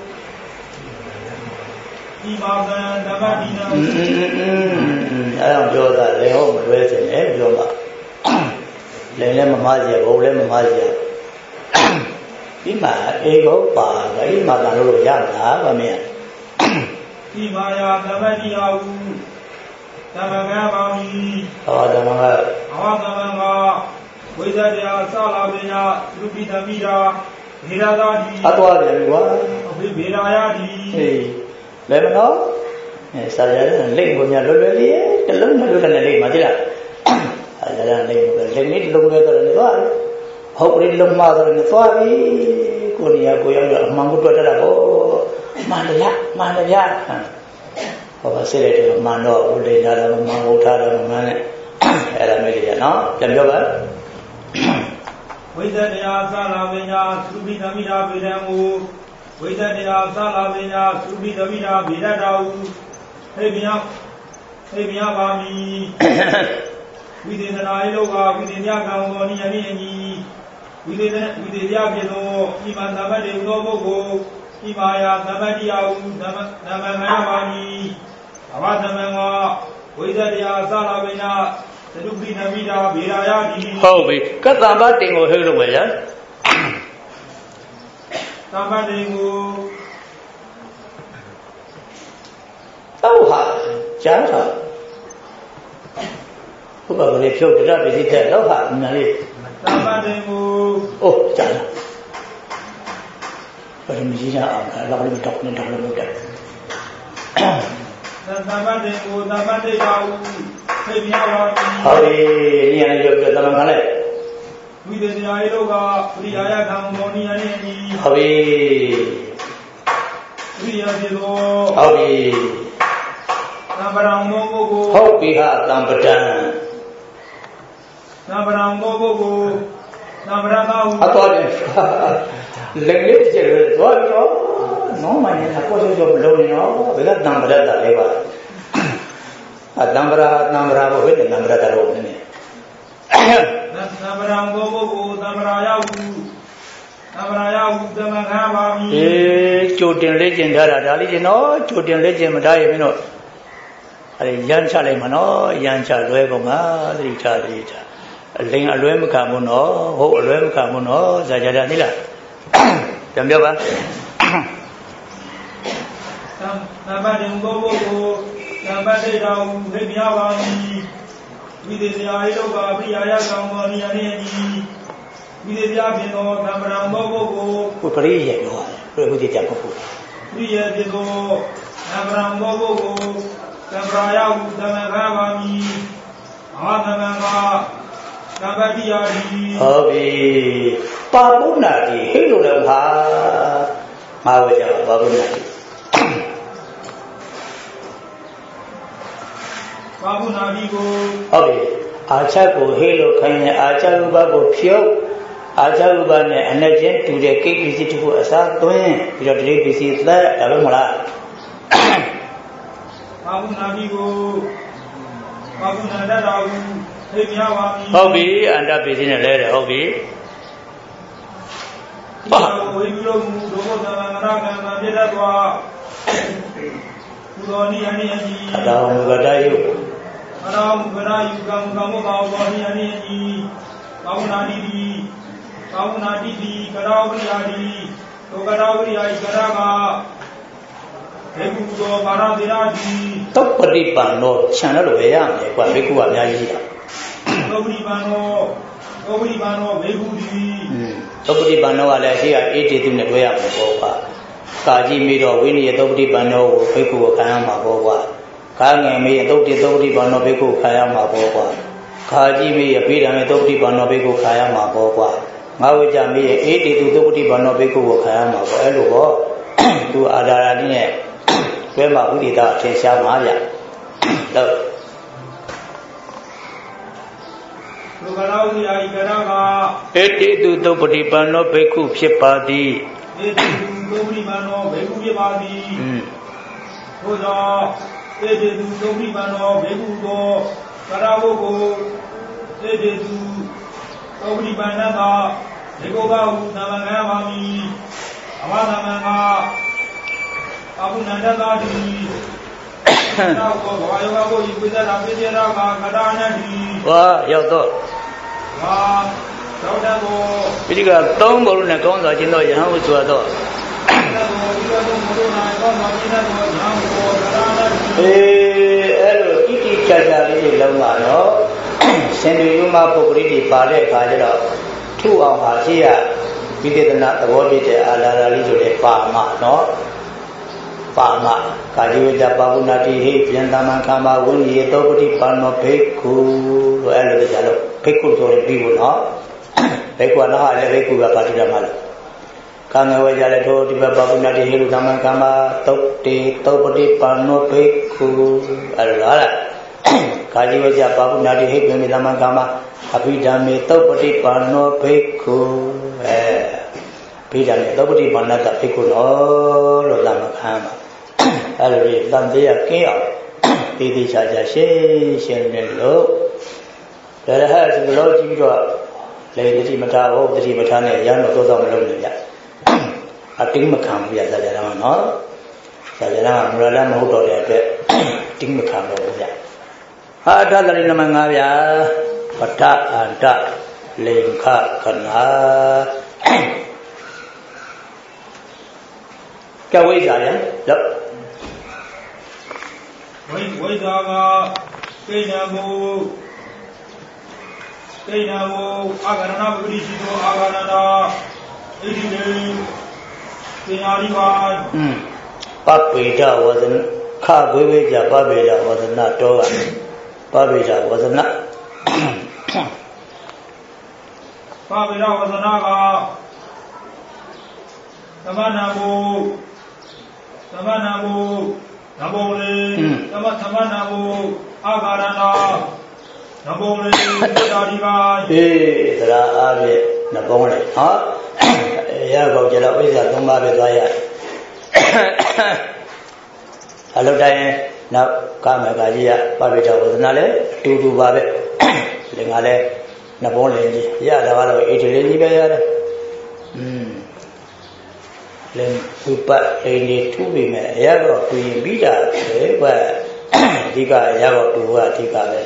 ဒီမာသံဓမ္မဒီနာ
အဲ့ဒါပြောတာလေဟုတ်မလွယ်စင်လေပြောပါလည်းမမားကြဘုံလည်းမမားကြဒီမှာအေဂောပါဒီမှာကလို့ရလားဗမင်း
ဒီမာယာသမတိယဟုသမဂံပါမီ
ဟောသမဂံ
ဝိဇ္ဇတရားသလာပညာသုပိတမိတာဗေဒသာတိ
အတော်ပြန်ပြီကွာ
ဗေဒာယတိ
ဟေးလည်းမနော်စာရတဲ့လိမ့်ကိုညာလွယ်လွယ်လေးတလုံးနဲ့လွယ်တဲ့လိမ့်မှာကြည့်လားအဲ့ဒါလိမ့်ကိုလိမ့်နည်းလုံးပဲတော့လည်းသွားဟုတ်ပြီလုံးမတော့လည်းသွားပြီကိုနေရာကိုရောက်တော့အမှန်ကိုတွေ့တတ်တာပေါ့မှန်တရားဟောပါစေတဲ့မှန်တော့ဦးလိမ့်တာတော့မှန်ဟုတ်တာတော့မှန်နဲ့အဲ့ဒါမျိုးကြီးနော်ပြန်ပြောပါ
ဝိဇ္ဇတရားသလာပညာသုပိတမိတာဗေဒံကိုဝိဇ္ဇတရားသလာပညာသုပိတမိတာဗေဒတော်ဟိမြပါမည်ဝိသေသနာယေလောကဝိသေမြကံဘောနိယနိအညီဝိသေတရားဖြစ်သောဤမှာသမ္မတေသောပုဂ္ဂိုလ်ဤမာယာသမ္မတရားဟုသမ္မခံရပါမည်အဘသမ္မံကဝိဇ္ဇတရားအစလာပိနာသတုပိနမိတာဗေရာယတိ
ဟုတ်ပြီကတ္တမတင်ကိုဟဲ့လို့ပဲညာ
သမ္မတေကို
ဟုတ်ဟာကြားတာဘုရားကလေးဖြုတ်တရပစ္စည်းတဲ့တော့ဟာအမှန်လေး
သမ္မတေကို
အိုးကြားတာဘယ်လိုကြီးရအောင်လောက်လို့တောက်နေတောက်လို့တက်
သမ္မတေကိုသမ္မတေပါဟုဖိတ်များပါသည်
ဟုတ်ပြီဉာဏ်ရုပ်ပြသမ္မခံလိုက်
ဝိသေတရားဤတို့ကပရိယာယခံမောနိယနှင့်ဤ
ဟုတ်ပြီ
ဝိရိယဖြစ်သော
ဟုတ်ပြီ
သံပရံသောပုဂ္ဂိုလ်
ဟုတ်ပြီဟာသံပတံ
သံပရံသောပုဂ္ဂိုလ်သံပရသာဟု
အတော်တယ်လက်လေးကျတယ်တော့နော်မင်းကကိုယ်ဆိုမလုံးနေတော့ဘယ်ကသံပရတာလဲပါအတံပရာဘုဘယ်နဲ့သံပရတာလို့နည်း
သံပရံသောပုဂ္ဂိုလ်သံပရာယဟုသမ္မခံပါမည်
ကြိုတင်လေးကျင်ထားတာဒါလေးကျင်တော့ကြိုတင်လေးကျင်မထားရင်မင်းတို့အဲ့ရမ်းချလိုက်မှာနော်ရမ်းချလွဲကုန်မှာသတိထားအလိန်အလွဲမခံဘူးနော်ဟုတ်အလွဲမခံဘူးနော်ဇာကြတာနိလားပြန်ပြောပါ
သံပတေသောပုဂ္ဂိုလ်သံပတေတောင်ဖိတ်များပါမည်ဝိသေတရားဤတို့ကပရိယာယကံမောနိယနှင့်ဤဝိသေတရားဖြစ်သောသံပရံသောပုဂ္ဂိုလ်
ကိုပရိယေပြောရတယ်ဝိသေတရားပုဂ္ဂိုလ်
ပရိယေဖြစ်သောသံပရံသောပုဂ္ဂိုလ်သံပရာယဟုသမ္မခံပါမည်အာသမ္မံကသံပတိယာတိ
ဟုတ်ပြီပါပုဏ္ဏတိဟိလို့လည်းဟာငါဝေကြပါပုဏ္ဏတိ
ပါပုဏ္ဏတိကို
ဟုတ်ပြီအာချက်ကိုဟိလို့ခိုင်းရင်အာချက်ဥပကိုဖြုတ်အာချက်ဥပနဲ့အနဲ့ချင်းတူတဲ့ကိပ္ပစ္စည်းတစ်ခုအစားသွင်းပြီးတော့ဒီပစ္စည်းသက်ဒါပဲမလား
ပါပုဏ္ဏတိကိုပါပုဏ္ဏတတော်ကိုသိများပါမည်
ဟုတ်ပြီအန္တပစ္စည်းနဲ့လဲတယ်ဟုတ်ပြီ
ပါဝိပုလုံးဒုက္ခသမန္တရကံမှာပြည့်တတ်သွားဘုရောနိယနိယတိ
အတောင်ကတယု
အတောင်ကတယုကံကမောကောဘောနိယနိယတိပါပုဏ္ဏတိတိပါပုဏ္ဏတိတိကရောပရိယာတိဒုက္ခရောပရိယာဤကရကဘေကုသောပါရတိရာတိ
သုပ္ပတိပန်တော့ခြံလို့ပဲရမယ်ကွာဘေကုကအများကြီးတာ
သုပ္ပတိပန်တော့ဘေကုတိ
သုပ္ပတိပန်တော့ကလည်းရှိကအေးတေသူနဲ့တွဲရမှာပေါ့ကွာကာကြီးမိတော့ဝိနည်းသုပ္ပတိပန်တော့ကိုဘေကုကိုခံရမှာပေါ့ကွာကာငယ်မေသုပ္ပတိပန်တော့ဘေကုခံရမှာပေါ့ကွာခါကြီးမေအဘိဓမ္မေသုပ္ပတိပန်တော့ဘေကုခံရမှာပေါ့ကွာငါဝိကြမေအေးတေသူသုပ္ပတိပန်တော့ဘေကုကိုခံရမှာပေါ့အဲ့လိုပေါ့သူအာဒါရတိနဲ့တွဲမှာဥဒိတာအထင်ရှားမှာဗျတော့
ဒုက္ခရောဝိယာဤကရက
အေတေတုသုပ္ပတိပန်နောဘိက္ခုဖြစ်ပါသည်
အေတေတုသုပ္ပတိပန်နောဘိက္ခုဖြစ်ပါသည်ဘုရားအေတေတုသုပ္ပတိပန်နောဘိက္ခုသောကရဘုကိုအေတေတုသုပ္ပတိပန်နကဘေကုဘဟုသမ္မခံပါမည်အဝသမ္မံကပါပုဏ္ဏတသာတိနောက်ဘောဘာယောဂကိုဤဝိသရာပိတေရာကကတာနတိ
ဝါရောက်တော့
ဟာသောတဘော
ပိဋကသုံးဘုရုနဲ့ကောင်းစွာကျင့်တော့ယဟန်ဟုဆိုတော့အဲ့လိုတိတိကျကျလေးတွေလုံးလာတော့ရှင်သူယုမပုဂ္ဂိုလ်တွေပါတဲ့အခါကျတော့ထုအောင်ပါရှိရဝိသေသနာသဘောပြတဲ့အာလာရာလေးဆိုတဲ့ပါမနော်ပါမကာယဝိတ္တပါဝုဏတိဟိပြန်သမံခံပါဝိနည်းသောပတိပါဏောဘိက္ခုလို့အဲ့လိုကြလို့ဘိက္ခုဆိုရင်ပြီးဖို့နော်ဘိက္ခုကလည်းဘိက္ခုကပါဠိတော်မှာလို့ကာငဝေကြလည်းထိုဒီဘပါဝုဏတိဟိလူသမံခံပါသုတ်တေသောပတိပါဏောဘိက္ခုအဲ့လိုလားကာယဝိတ္တပါဝုဏတိဟိပြန်သမံခံပါအဘိဓမ္မေသုတ်ပတိပါဏောဘိက္ခုဘိဓမ္မေသုတ်ပတိပါဏတဘိက္ခုလို့သမံခံပါအဲ့လိုလေတန်တရားကင်းအောင်ဒီတိချာချာရှင်းနေလို့ဒါလည်းဟာဒီလိုကြည့်ပြီးတော့လေတတိမထားဟုတ်တတိမထားနဲ့ရန်တော့သောမလုံးနေဗျအတင်းမခံဘူးဗျဇာကြရမှာနော်ဇာကြရမှာမူလလည်းမဟုတ်တော့တဲ့အတွက်တင်းမခံတော့ဘူးဗျဟာတသရိနမ5ဗျာပတအန္တလိင်္ခကနာကဝိဇ္ဇာရလို့
ဝိဇ္ဇာကကိဏမုအာဂရဏပရိရှိသောအာဂရဏဣတိလေပညာရိပါ
ပပေဒဝဇနခဝိဝိကြပပေဒဝဇနတောကပပေဒဝဇန
ပပေဒဝဇနကသမဏဘုနဘောလေသမဏဘုအာဂရဏနဘောလေတာဒီပါ
သရာအားဖြင့်နဘောလေဟောရကောကြတော့ဝိဇ္ဇာ3ပါးပဲသွားရအလုတ်တိုင်းနောက်ကမကကြီးကပပိဋကဝဇ္ဇနာလည်းအတူတူပါပဲလင်္ကာလည်းနဘောလေကြီးရတာကတော့ဣတိလေးကြီးပဲရတယ်လင်ဥပအိန္ဒိထုပြီမဲ့ရတော့တွင်ပြီးတာပဲကွအဓိကရတော့တူကအဓိကပဲ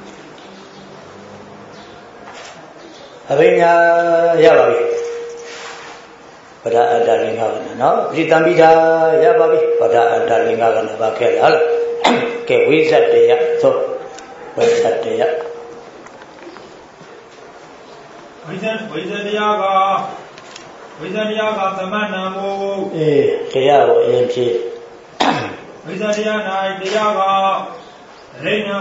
အဘိညာရပါပြီပဒအတ္တလင်္ကာကနော်ပရိတံပိဓာရပါပြီပဒအတ္တလင်္ကာကပါခဲ့လားကဲဝိဇ္ဇတယသို့ဝိဇ္ဇတယ
ဝိဇ္ဇတရားကသမဏံမို့
တရားကိုအရင်ဖြည့်
ဝိဇ္ဇတရား၌တရားကရိဏံ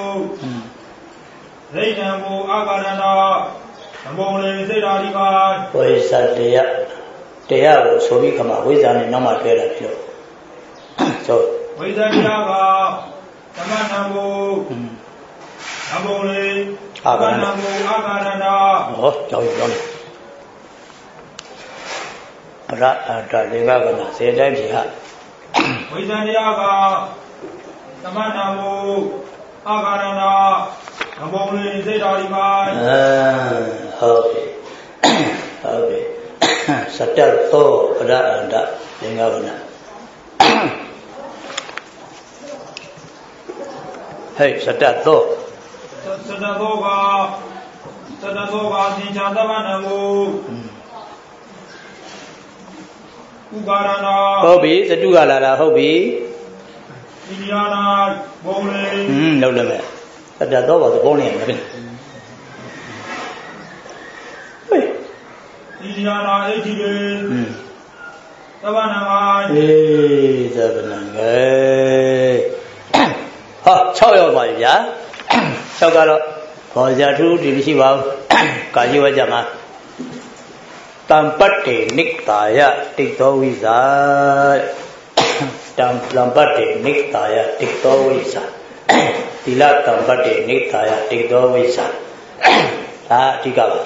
မို့အာဂရဏနမောလေစေတာဒီပါ
ဝိဇ္ဇတရားကိုဆိုပြီးခမဝိဇ္ဇာနဲ့နောက်မှတွဲတာဖြစ်လို့ဆို
ဝိဇ္ဇတရားကသမဏံမို့နမောလေအာဂရဏဟော
ကြောက်နေအရအတ္တလင်္ကာကနာစေတိုင်းဖြေဟ
ဝိဇ္ဇတရားကသမဏမို့အာဂရဏနမောလေစေတာဒီပါ
ဟုတ်ပြီစတ္တသောအရအတ္တလင်္ကာကနာဟဲ့စတ္တသော
ကသင်္ချာသမဏမို့ဥပါရဏ
ဟုတ်ပြီသတုကလာတာဟုတ်ပြီ
ဣရိယာနာဘုံလေ
လောက်လည်းမဲ့တတတော့ပါသဘုံနေမှာပဲဣ
ရိယာနာဣတိလေသမဏငါ
သမဏငယ်ဟော6ရောက်ပါပြီဗျာ6ကတော့ဘောဇာထုဒီမရှိပါဘူးကာကြီးဝကြမှာတံပတ္တေနိတာယတိတောဝိဇာတံပတ္တေနိတာယတိတောဝိဇာသီလတံပတ္တေနိတာယတိတောဝိဇာဒါအဓိကပါ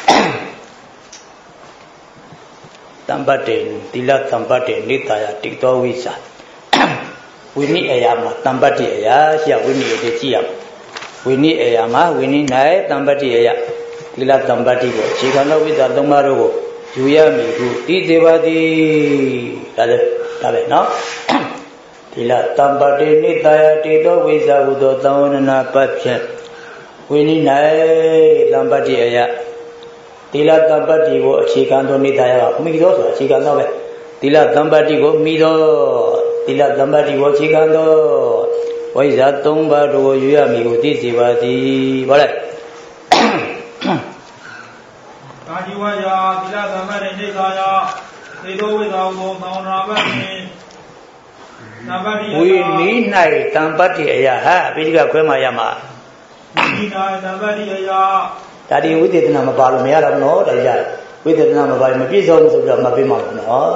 တံပတ္တေသီလတံပတ္တေနိတာယတိတောဝိဇာဝိနည်းအရာမှာတံပတ္တိအရာရှိဝိနည်းတွေကြည့်ရဝိနည်းအရာမှာဝိနည်း၌တံပတ္တိအရာသီလတံပတ္တိကိုအခြေခံသောဝိဇ္ဇာ3ပါးတို့ကိုယူရမည်ဟုတိစေပါသည်ဒါပဲနော်သီလတံပတ္တိနိတာယတိတောဝိဇ္ဇာဟုသောသံဝန္ဒနာပတ်ဖြင့်ဝိနည်း၌တံပတ္တိအရာသီလတံပတ္တိကိုအခြေခံသောနိတာယကမိသောဆိုတာအခြေခံသောပဲသီလတံပတ္တိကိုမိသောသီလတံပတ္တိကိုအခြေခံသောဝိဇ္ဇာ3ပါးတို့ကိုယူရမည်ဟုသိစေပါသည်ဘာလဲ
ကာဒီဝယသီလတံပတ္တိနိသာယသေတောဝိဇ္ဇာဟုသောသံဝန္ဒနာပတ်ဖြင့်တံပတ္တိ
ဝိနည်း၌တံပတ္တိအရာဟာပိဋကခွဲမှာရမှာ
ဒီနာတံပတ္တိအရာ
ဒါဒီဝိသေသနာမပါလို့မရတော့ဘူးနော်ဒါကြဝိသေသနာမပါရင်မပြည့်စုံဘူးဆိုပြီးတော့မပေးမှာဘူးနော်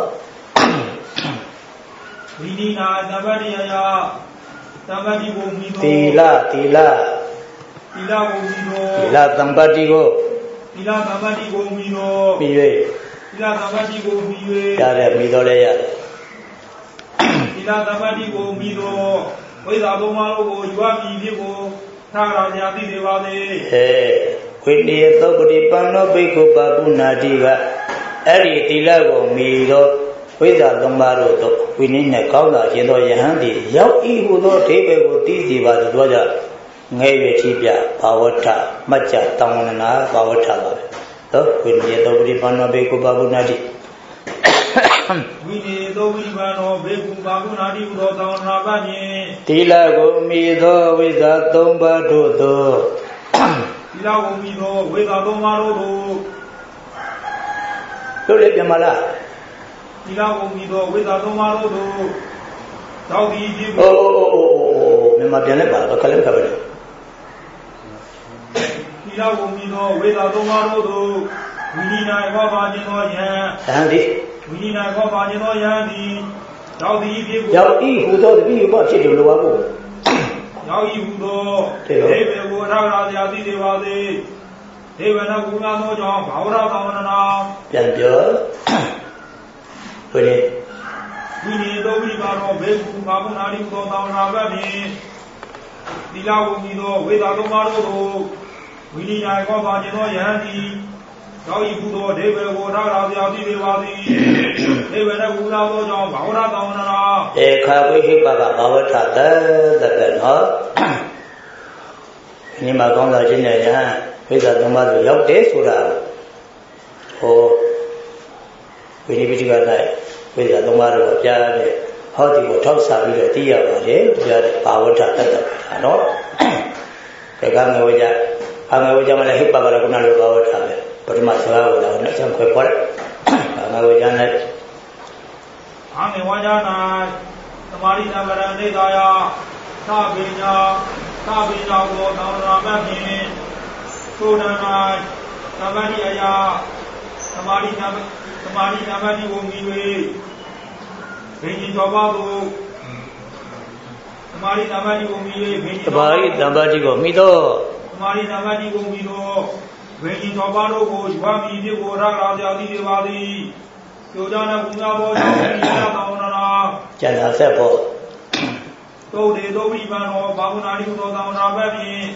ဝိနိနာတံပတ္တိအရာတံပတ္တိကိုမိသော
သီလ
ကိုမိသော
သီလတံပတ္တိကို
သီလတံပတ္တိကိုမိသော
ပြီး
၍သီလတံပတ္တိကိုမိ၍
ရတယ်မိတော့လည်းရတယ်
သီလတံပတ္တိကိုမိသောဝိဇ္ဇာ3ပါးတို့ကိုယူရမည်ဖြစ်ကိုသာရဇာသိစေပါသည်
ဝိနိယသောပတိပန္နောဘိက္ခုပါပုဏ္ဏတိကအဲ့ဒီသီလကိုမီတော့ဝိဇ္ဇာသုံးပါးတို့ဝိနည်းနဲ့ကောင်းလာခြင်းသောယဟန်သည်ရောက်ဤဟူသောအဓိပ္ပာယ်ကိုသိစီပါသည်တို့ကြောင့်ငယ်ရွယ်ထိပြဘာဝတ္ထမัจจတောင်းဝနာဘာဝတ္ထပါပဲနော်ဝိနိယသောပတိပန္နောဘိက္ခုပါပုဏ္ဏတိ
ဝိနိယသောပတိပန္နောဘိက္ခုပါပုဏ္ဏတိဟူသောတောင်းဝနာပါဖြင့်
သီလကိုမီသောဝိဇ္ဇာသုံးပါးတို့သော
သီလကိုမီသောဝိဇ္ဇာသုံးပါးတို့
တို့လည်းပြန်မလား
သီလကိုမီသောဝိဇ္ဇာသုံးပါးတို့သောက်သည်ဖြစ်
ကိုမြန်မာပြန်လိုက်ပါတော့ခက်လည်းခက်ပါလေ
သီလကိုမီသောဝိဇ္ဇာသုံးပါးတို့ဝိနည်း၌ဟောပါခြင်းသောယဟန်
ဒီ
ဝိနည်း၌ဟောပါခြင်းသောယဟန်သည်သောက်သည်ဖြစ်ကို
ရောက်ဤဟူသောတပိဘောဖြစ်တယ်လို့ပါဖို့
ရောက်ဤဟူသောဒေဝေကိုအထာဂရာဇာတိတွေပါသည်ဒေဝနာကုဏသောကြောင့်ဘာဝရသောဝန္ဒနာ
ပြန်ပြော
ဝိနိယသောဝိပါရောဘေကုဘာပုဏ္ဏတိဟူသောသောဝန္ဒနာဘဖြင့်သီလကိုမီသောဝိဇ္ဇာသုံးပါးတို့ဝိနည်း၌ဟောပါခြင်းသောယဟန်သည်ရောက်ဤဟူသောဒေဝေကိုအထာဂရာဇာတိတွေပါသည်ဒေဝနာကုဏသောကြောင့်ဘာဝရသောဝန္ဒနာ
ခါဝိဟိပကဘာဝထတတ်နော်ဒီမှာကောင်းလာခြင်းနဲ့ယဟန်ဝိဇ္ဇာသုံးပါးတို့ရောက်တယ်ဆိုတာဟောဝိနည်းပိဋက၌ဝိဇ္ဇာသုံးပါးတို့ကြားတဲ့ဟောဒီကိုထောက်ဆပြီးတော့သိရပါတယ်ကြားတဲ့ဘာဝထတတ်နော်ခေကငဝေကြအငဝေကြမှာလည်းဟိပကရကုဏလိုဘာဝထပဲပထမစကားကိုတော့အကျံခွဲပေါ်တယ်အငဝေကြ၌
အငဝေကြ၌သမာဓိနဂရနေသာယသဗေညာကိုသောနာမဖြင့်သုဒ္ဓနာသမာဓိအရာသမာဓိနာမတိကိုမြည်၍ဘိညာတော်ပါတို့သမာဓိနာမတိကိုမြည်၍ဘိညာ
သမာဓိနာမတိကိုမြည်တော့
သမာဓိနာမတိကိုမြည်တော့ဘိညာတော်ပါတို့ကိုရွာမြည်ဖြစ်ကိုရဂရာဇာတိတွေပါသည်ကျိုးကြတဲ့ဘုရားဘောကြောင့်ဒီရသောနာနာ
ကျန်တာဆက်ဖို့
သုတ်တေသောဝိပန္နောဘာဝနာတိဟူသောသောနာဘဖြင့်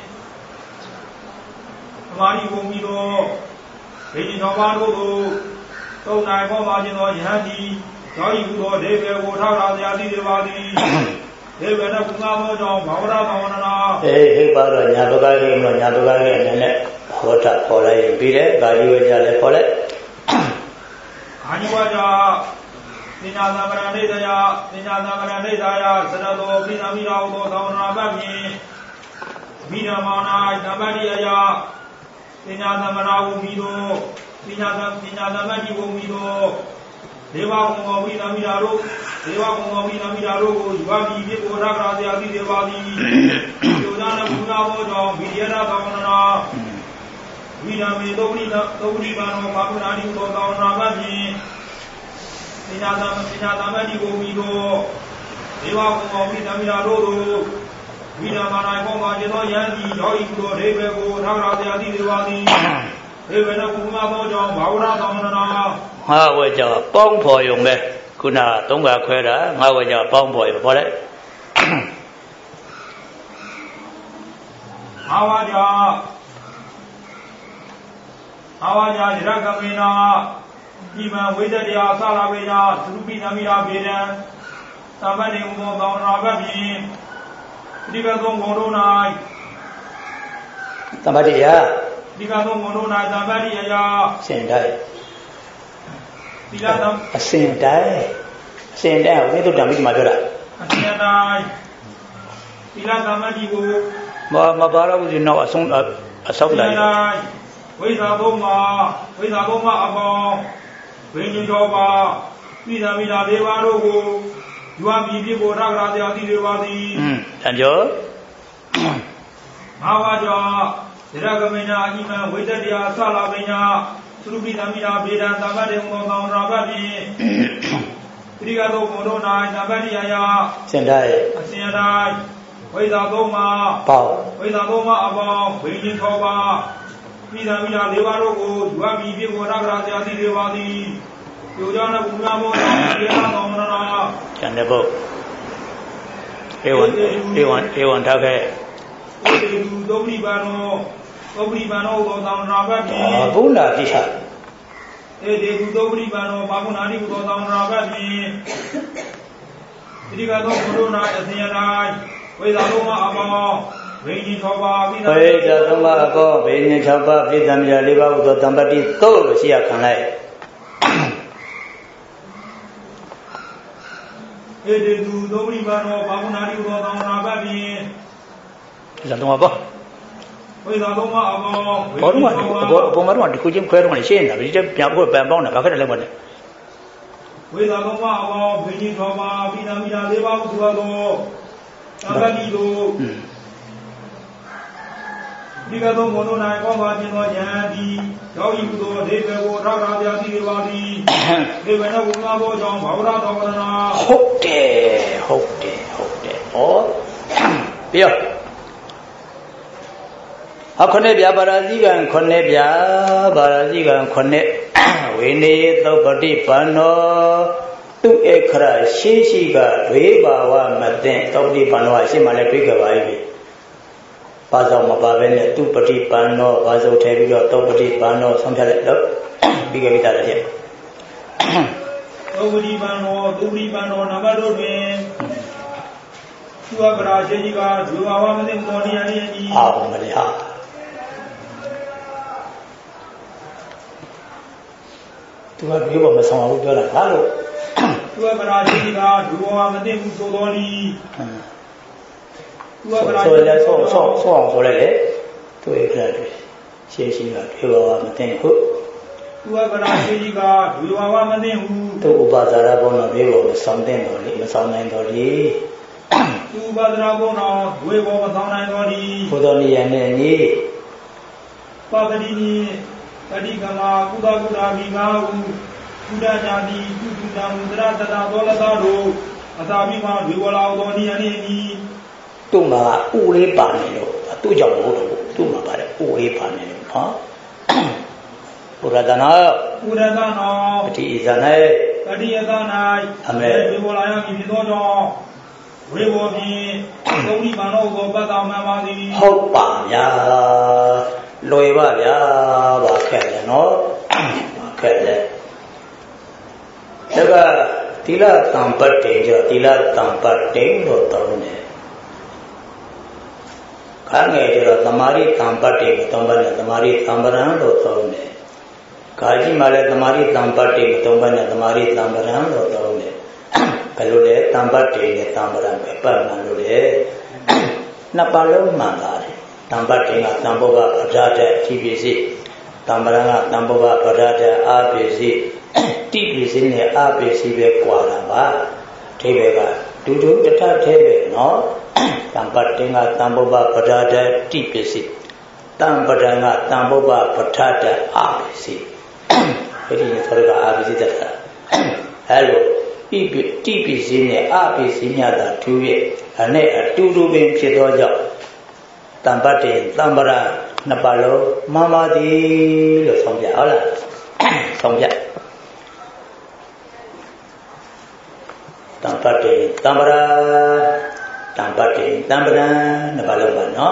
သမာဓိကိုမြည်တော့ဘိညာတော်ပါတို့ကိုသုံးနိုင်ဟောပါခြင်းသောယဟန်သည်ရောက်ဤဟူသောဒေဝေကိုထောက်ရာဇာတိတွေပါသည်ဒေဝေနဲ့ကုသသောကြောင့်ဘာဝရဘာဝနာ
ဟိပါတော့ညာတကားကြီးမလို့ညာတကားကြီးအနေနဲ့ဟောတာခေါ်လိုက်ရင်ပြီးတယ်ကာကြီးဝေကြလည်းခေါ်လိုက်
အာညဝကြပညာသမရနေတရားစရတောပိသမိရာဟူသောသောနာဘဖြင့်မိဓမ္မာ၌သဗ္ဗတိအယပညာသမရာဟုမိသောပညာသမတိကိုမိသောဒေဝကုံတော်ဝိသမိရာတို့ကိုရွာပြီးဖြစ်ကိုရဂရာဇာတိတွေပါသည်ကျိုးသားနဲ့ဘုရားဘောကြောင့်ဗိရယဘာဝနာဝိဓမေသုပ္ပိပါနောဘာဝနာတိဟူသောသောနာမဖြင့်ပညာသမတိကိုမိသောဒေဝကုံတော်ဝိသမိရာတို့ဝိဓမာ၌ပေါပါခြင်းသောယန္တိရောက်ဤဟူသောဒေဝကိုရဂရာဇာတိတွေပါသည်ဒေဝနကုမသောကြောင့်ဘာဝရသောန္ဒနာ
ငါဝေကြောင့်ပေါင်းဖော်ယုံပဲခုနသုံးခါခွဲတာငါဝေကြောင့်ပေါင်းဖော်ယုံခေါ်လိုက်
အာဝါကြရကမေနာဤမံဝိဇ္ဇတရားသလာပေနာသုပိနမိရာပေဒံသမ္ပတေဥသောသောနာဘဖြင့်ဒီကသောဘုံတို့၌
သမ္ပတိယ
ဒီကသောဘုံတို့၌သမ္ပတိအယ
စင်တိုင်း
သီလသံ
အစင်တိုင်းဝိသုဒ္ဓမိတ်မှာပြောတာ
အစင်တိုင်းသီလသမ္ပတိကို
မပါတော့ဘူးဒီနောက်အဆုံးတိုင်း
ဝိဇ္ဇာသုံးပါအပေါင်းဝိညာဉ်တော်ပါပိသမိတာ၄ပါးတို့ကိုရွာပြီးဖြစ်ကိုရဂရာဇာတိတွေပါသည်
တန်ကျော်
ငါးပါးကြောင့်ဒရကမေနာအိမံဝိတ္တတရားသလာပညာသုပိသမိတာဗေဒံသမ္ပတေဟောသောရာဘဖြင့်တိကသောဘုံတို့၌သမ္ပတိယယ
စင်တိုင်း
အစင်တိုင်းဝိဇ္ဇာသုံးပါ
ပေါင်း
ဝိဇ္ဇာသုံးပါအပေါင်းဝိညာဉ်တော်ပါပိသမိတာ၄ပါးတို့ကိုရွာပြီးဖြစ်ကိုရဂရာဇာတိတွေပါသည်ကျိုးကြောင့်ဘုရားမောတော်ပြေလာတော်မနာ
ကျန်တဲ့ဘုဧဝံထားခဲ့
ဧတုသုပ္ပိပါနောသုပ္ပရိပန္နောသောသောနာဘတ်ဖြင့်
ဘုနာတိဟာ
ဧတေကုသုပ္ပရိပန္နောဘာကုဏာတိကုသောသောနာဘတ်ဖြင့်တိကသောဘုရောနာအစဉ်၌ဝိဇာလုံးမအမောဝိညာဉ်၆ပါးပိသံဝိဇာ
သုံးပါးအကောဝိညာဉ်၆ပါးပိသံမြာ၄ပါးဟူသောတံပတ္တိသို့လို့ရှိရခံလိုက်
ဧတေကုသုပ္ပရိပန္နောဘာကုဏာတိကုသောသောနာဘတ်ဖြင့်
ဇာသုံးပါးပေါ့
ဝိဇာလုံးမအမော
ဘောတော့အပေါ်မှာတော့ဒီခုချင်းခွဲတော့ရှင်းနေတာဒီကျပြန်ဖို့ပန်ပေါင်းတာဘာခက်တယ်လဲမလဲ
ဝိဇာလုံးမအမောဝိညာဉ်၆ပါးပိသံမြာ၄ပါးဟူသောတံပတ္တိသို့ဒီကသောမောနော၌ကောင်းပါခြင်းသောဉာဏ်သည်ရောက်ဤသောဒေဝကိုထောက်ထားပြသိပါသည်ဒေဝနောဘုရားသောကြောင့်ဘာဝရသောဝရဏ
ဟုတ်တယ်ဩပြောအခொနဲ့ဗျာပါရာဇိကံခွနဲ့ဗျာပါရာဇိကံခွနဲ့ဝိနေသုပ္ပတိပန္နောသူအခရရှိကဒွေဘာဝမသိသုပ္ပတိပန္နောအရှိမှလည်းပြေကြပါပြီပါဆောင်မပါပဲနဲ့သူပฏิပန္နောဘာစုထည့်ပြီးတော့သုပ္ပတိပန္နောဆုံးဖြတ်လိုက်တော့ပြီးကြပြီတာတဲ့
သုပ္ပတိပန္နောနံပါတ်တို့တွင်သူအပရာရှိကြီးကဒွေဘာဝမသိတော်နေရည်ကြီး
အာမလေးဟာသူကဒီဘောမဆောင်ဘူးပြောတာဟာလို့
သူကပရာရှိကြီးကဒွေဘာဝမသိဘူးဆိုတော်နီ
သူကပရာရှိကြီးဆောအောင်ဆိုလိုက်လေသူဧကရတွေရှင်းကဒွေဘာဝမသိဘူး
သူကပရာရှိကြီးကဒွေဘာဝမသိဘူး
သူဥပဇာရဘောနော်ဒီဘောမဆောင်တဲ့တော်လေမဆောင်နိုင်တော်လေ
သူဥပဇာရဘောနော်ဒွေဘောမဆောင်နိုင်တော်လေ
ဘုသောနိယနဲ့ညီ
ပပတိနိပတိကမာကုသကုတာမိငါဟုကုဒညာတိကုသတံမုဒရတတသောလသာတို့အသာမိမှာဒွေဝလာတော်နိယနဲ့ညီ
သူ့မှာဥလေးပါနေလို့သူ့ကြောင့်ဘုတော်သူ့မှာပါတယ်ဥလေးပါနေလို့နော်ပုရဒနာပတိဣဇာ၌
ပတိယသ၌
အမေ
ဝေဘောလာယမိဖြစ်သောကြောင့်ဝေဘောဖြင့်သုံးဒီမနောကိုပတ်တော်မှန်ပါသည်
ဟုတ်ပါဗျာလွယ်ပါဗျာဘာခက်လဲနော်ဘာခက်လဲဒါကသီလတံပတ္တိကျသီလတံပတ္တိလို့တောင်းတယ်ခါငယ်ကျတော့သမာဓိတံပတ္တိကိုတောင်းပါတယ်သမာဓိတံပရံလို့တောင်းတယ်ကာကြီးမှလည်းသမာဓိတံပတ္တိကိုတောင်းပါတယ်သမာဓိတံပရံလို့တောင်းတယ်ဘယ်လိုလဲတံပတ္တိနဲ့တံပရံပဲပတ်မှန်လို့လေနှစ်ပါးလုံးမှန်ပါတယ်တံပတ္တိကတံဘောဂပဒါတ္တတိပိစိတံပရံကတံဘောဂပဒါတ္တအာပိစိတိပိစိနဲ့အာပိစိပဲကွာတာပါအဓိပ္ပာယ်ကဒုဒုတထထဲပဲနော်တံပတ္တိကတံဘောဂပဒါတ္တတိပိစိတံပရံကတံဘောဂပဒါတ္တအာပိစိအဲ့ဒီဆိုတော့အာပိစိတတ်တာအဲ့လိုတိပိစိနဲ့အာပိစိမြတ်တာသူရဲ့အဲ့အတူတူပင်ဖြစ်သောကြောင့်တံပတ္တိတံပရနှစ်ပါးလုံးမှန်ပါသည်လို့ဆုံးပြဟုတ်လားဆုံးပြတံပတ္တိတံပရတံပတ္တိတံပရနှစ်ပါးလုံးပါနော်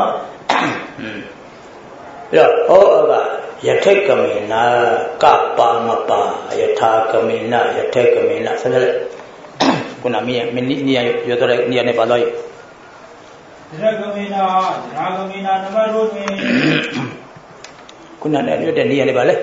ပြီးတော့ဟောကယထိတ်ကမေနာကပါမပါယထာကမေနယထိတ်ကမေနဆက်လက်ခုနမင်းမင်းနေရပြောတော့နေရနေပါတော့
ရကမေနာရာဂမေနာနမတို့တွင်
ခုနနဲ့ရွတ်တဲ့နေရနေပါလေ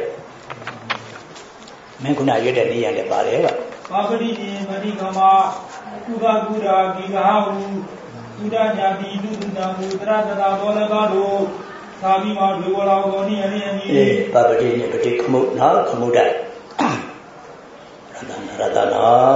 မင်းခုနရွတ်တဲ့နေရနေပါလေက
ပါပတိတိပတိကမကုသကုရာဂီဃဟုကုဒညာတိတုတံမုဒရတတသောလကတို့သာဘိမာဒွေဝလာတော်နိယနိယနိ
ပါပတိနိပတိခမုနော်ခမုဒရတနာဟဲ့ရတ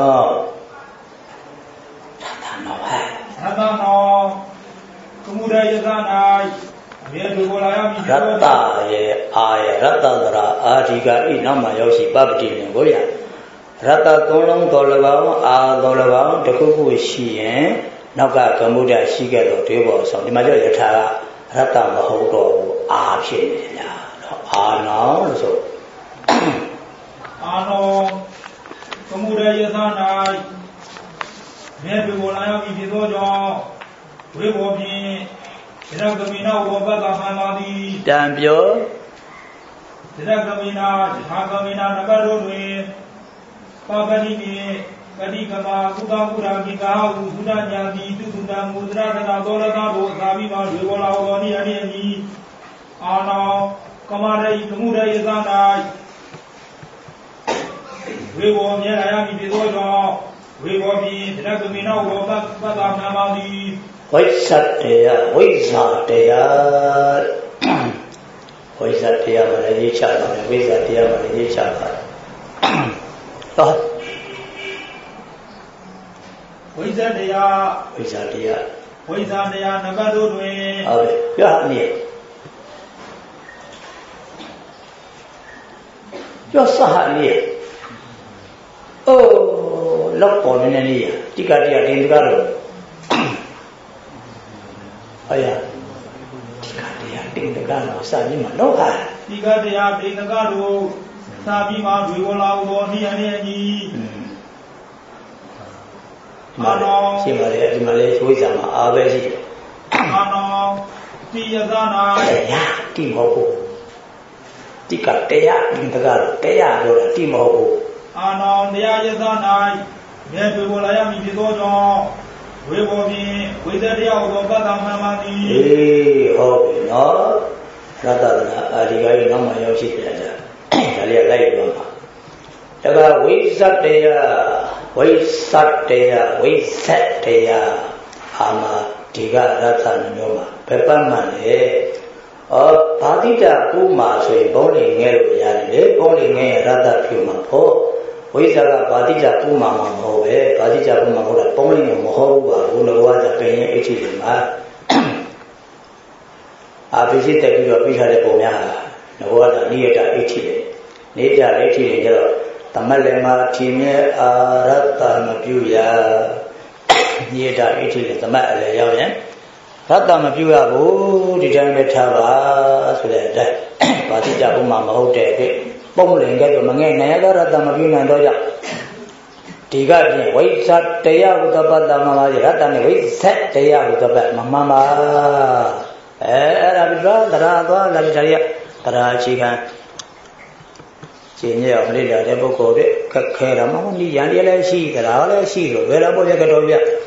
နောကမှုရယသ၌အမြဲဒွေဝလာယမိ
ရတရဲ့အာရရတသရာအာဓိကဤနောက်မှာရောက်ရှိပပတိနိကိုရရတသုံးလုံးတော်၎င်းအာတော်၎င်းတစ်ခုခုရှိရင်နောက်ကကမုဒရှိခဲ့တော့တွေးပေါ်ဆောင်ဒီမှာကျယထာကရတမဟုတ်တော့ဘူးအာဖြစ်နေတယ်ညာတော့အာနောလို့ဆို
အာနောကမှုရယသ၌မြဲဒွေဝလာယမိဖြစ်သောကြောင့်ဝိဘောဖြင့်ရကမိနာဝဘတာမှန်ပါသည်
တံပြော
ရကမိနာသာကမိနာနဘတို့တွင်ပါပတိနှင့်ပတိကမာကုသကုရာကိကာဟုဘုဒ္ဓညာတိသူတုတံမုဒ္ဒရာကနာသောရတာတို့သာပြီးမှတွေပေါ်လာတော်နိယနိအီအာနောကမရိကမှုရိယသနာဝေဘောမြဲလာရမည်ဖြစ်သောကြောင့်ဝေဘောဖြင့်တရကမိနောဝဘပတ္တမှန်ပါသည်
ဝိသတ္တရားဝိဇာတရားဝိဇာတရားမှာလည်းရေးချပါတယ်ဝိဇာတရားမှာလည်းရေးချပါတယ်ဟော
ဝိဇာတရား
ဝိဇာတရား
ဝိဇာတရားနဘတို့တွင်
ဟုတ်ပြီပြောအနည်းပြောစဟအနည်းအိုးလောက်ပေါ်နေနေတိကတရားတင်တကားတော့哎呀，ဒီကတရားတင်တကားတော့စာပြီးမှလောက်ဟာ
ဒီကတရားတင်တကားတော့စာပြီးမှတွေပေါ်လာတော်နိယနိအီ
အာနောရှိပါလေဒီမှာလေဝိဇ္ဇာမှာအာပဲရှိတယ်
အာနောတိယသနာ
တရားတိမဟုတ်ဘူးဒီကတရားတင်တကားတော့တရားပြောတာတိမဟုတ်ဘူး
အာနောတရားယသနာမြဲတွေပေါ်လာရမည်ဖြစ်သောကြောင့်ဝေဘောဖြင့်ဝိဇ္ဇာတရားသောပတ္တမှန်ပါသည်
ဟုတ်ပြီနော်ရတနာအာဒီကကြီးနောက်မှရောက်ရှိပြန်ကြဒါလေးကလိုက်ပြောပါဒါကဝိဇ္ဇတရားဝိဇ္ဇတရားဝိဇ္ဇတရားအာမဒီကရတနာမျိုးမှာဘယ်ပတ်မှန်လဲဘာတိတဥမာဆိုရင်ဘုံနေငဲလို့ရတယ်လေဘုံနေငဲရတဖြူမှာဖို့ဝိဇ္ဇာကဘာတိတဥမာမှာမဟုတ်ပဲဘာတိတဥမာဟုတ်လားဘုံနေမဟုတ်ဘူးပါဘူးလောကကပင်ရဲ့အဋ္ဌိတွေမှာအာပိစိတက်ပြီးတော့ပြီးထားတဲ့ပုံများဟာလောကကနိယတအဋ္ဌိတွေနိယတအဋ္ဌိတွေကျတော့သမတ်လည်းမှာထင်မြဲအာရတ္တမပြုရနိယတအဋ္ဌိတွေသမတ်အလည်းရောက်ရင်ရတ္တမပြုရဘူးဒီတိုင်းပဲထားပါဆိုတဲ့အတိုင်းဘာတိတဥမာမဟုတ်တဲ့အတွက်ပုံလင်ကဲတော့မငဲ့နိုင်ရတ္တမပြုနိုင်တော့ကြောင့်ဒီကပြင်ဝိဇ္ဇတရားဝတ္တပတ္တမပါရတ္တနဲ့ဝိဇ္ဇတရားဝတ္တပမမှန်ပါအဲ့ဒါပြီးတော့တရားသွားလာတရားတရားအခြေခံကျင့်ရအောင်လေ့လာတဲ့ပုဂ္ဂိုလ်တွေခက်ခဲတာမဟုတ်နိယံတရားလည်းရှိတရားလည်းရှိလို့ဘယ်တော့ဘုရားကတော့ပြ